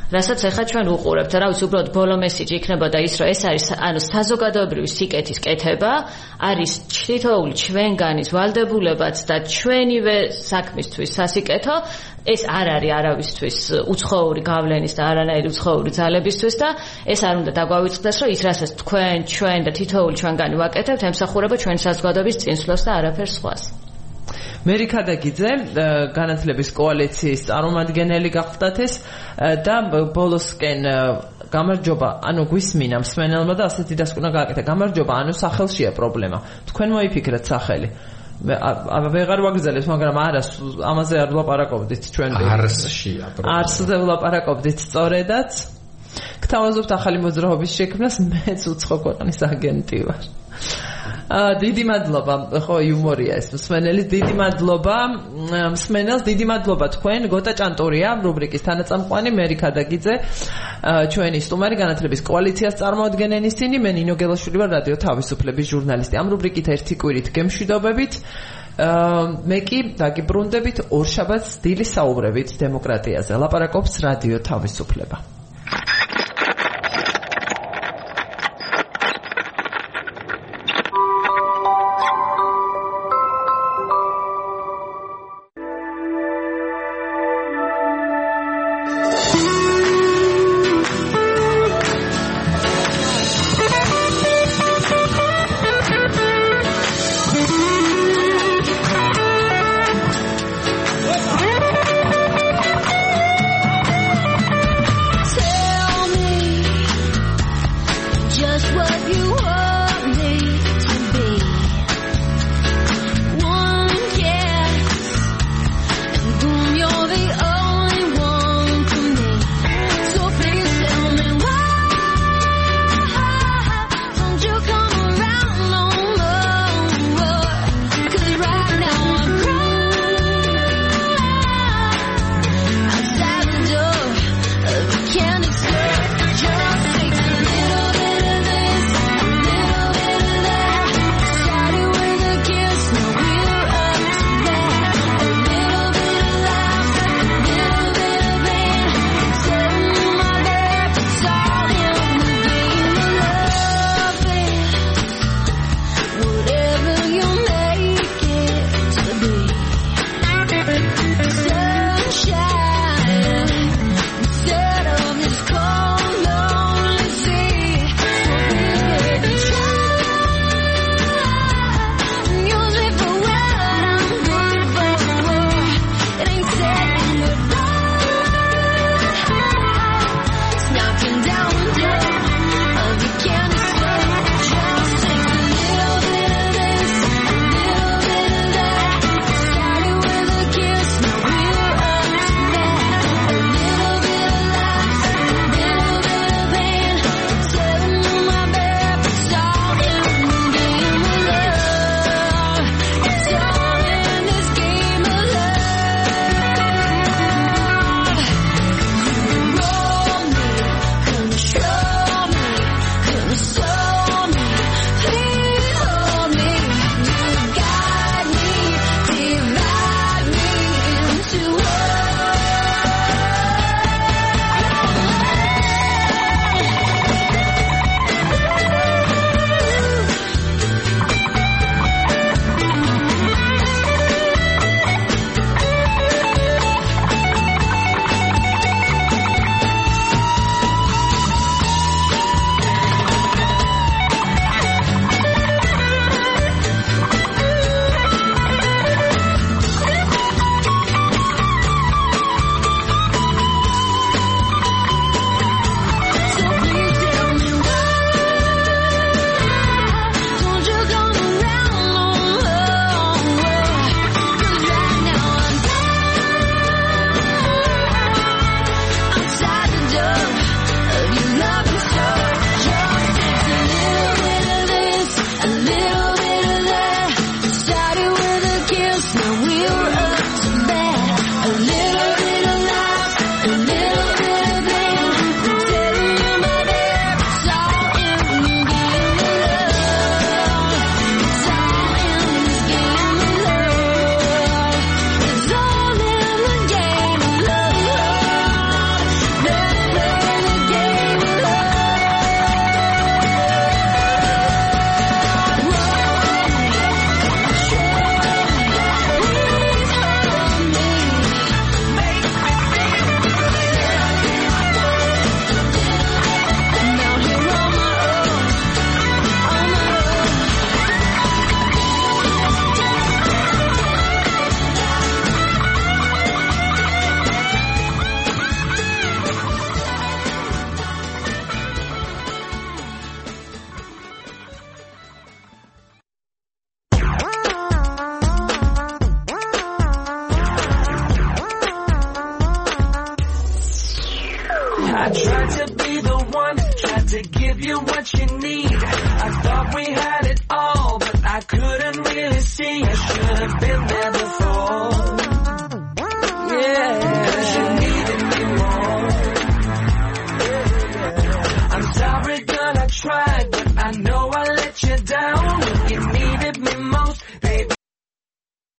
რასაც ახლა ჩვენ უყურებთ. რა ვიცი, უბრალოდ ბოლო მესიჯი იქნებოდა ის, რომ ეს არის ანუ საზოგადოებრივი სიკეთის კეთება, არის თითოეული ჩვენგანის ვალდებულებაც და ჩვენივე საქმისთვის სასიკეთო. ეს არ არის არავისთვის უცხოური გავლენის და არანაირი უცხოური ძალებისთვის და ეს არ უნდა დაგვავიწყდეს, რომ ის რასაც თქვენ, ჩვენ და თითოეული ჩვენგანი ვაკეთებთ, ემსახურება ჩვენი საზოგადოების წინსვლას და არაფერ სხვას. მერი ქადაგიძე განათლების კოალიციის წარმომადგენელი გახდათ ეს და ბოლოსკენ გამარჯობა, ანუ გვისმინა მსმენელმა და ასეთი დასკვნა გააკეთა. გამარჯობა, ანუ სახელშია პრობლემა. თქვენ მოიფიქრეთ სახელი. აბა ვეღარ ვაგრძელებს, მაგრამ არას ამაზე არ ვლაპარაკობდით ჩვენ. არსშია პრობლემა. არსზე ვლაპარაკობდით სწორედაც. გთავაზობთ ახალი მოძრაობის შექმნას, მეც უცხო ქვეყნის აგენტი ვარ. დიდი მადლობა, ხო იუმორია ეს მსმენელის, დიდი მადლობა მსმენელს, დიდი მადლობა თქვენ, გოტა ჭანტურია რუბრიკის თანაწამყვანი, მერი ქადაგიძე, ჩვენი სტუმარი განათლების კოალიციას წარმოადგენენ ისინი, მე ნინო გელაშვილი ვარ, რადიო თავისუფლების ჟურნალისტი. ამ რუბრიკით ერთი კვირით გემშვიდობებით. მე კი დაგიბრუნდებით ორშაბათს დილის საუბრებით დემოკრატიაზე. ლაპარაკობს რადიო თავისუფლება. give you what you need. I thought we had it all, but I couldn't really see. I should have been there.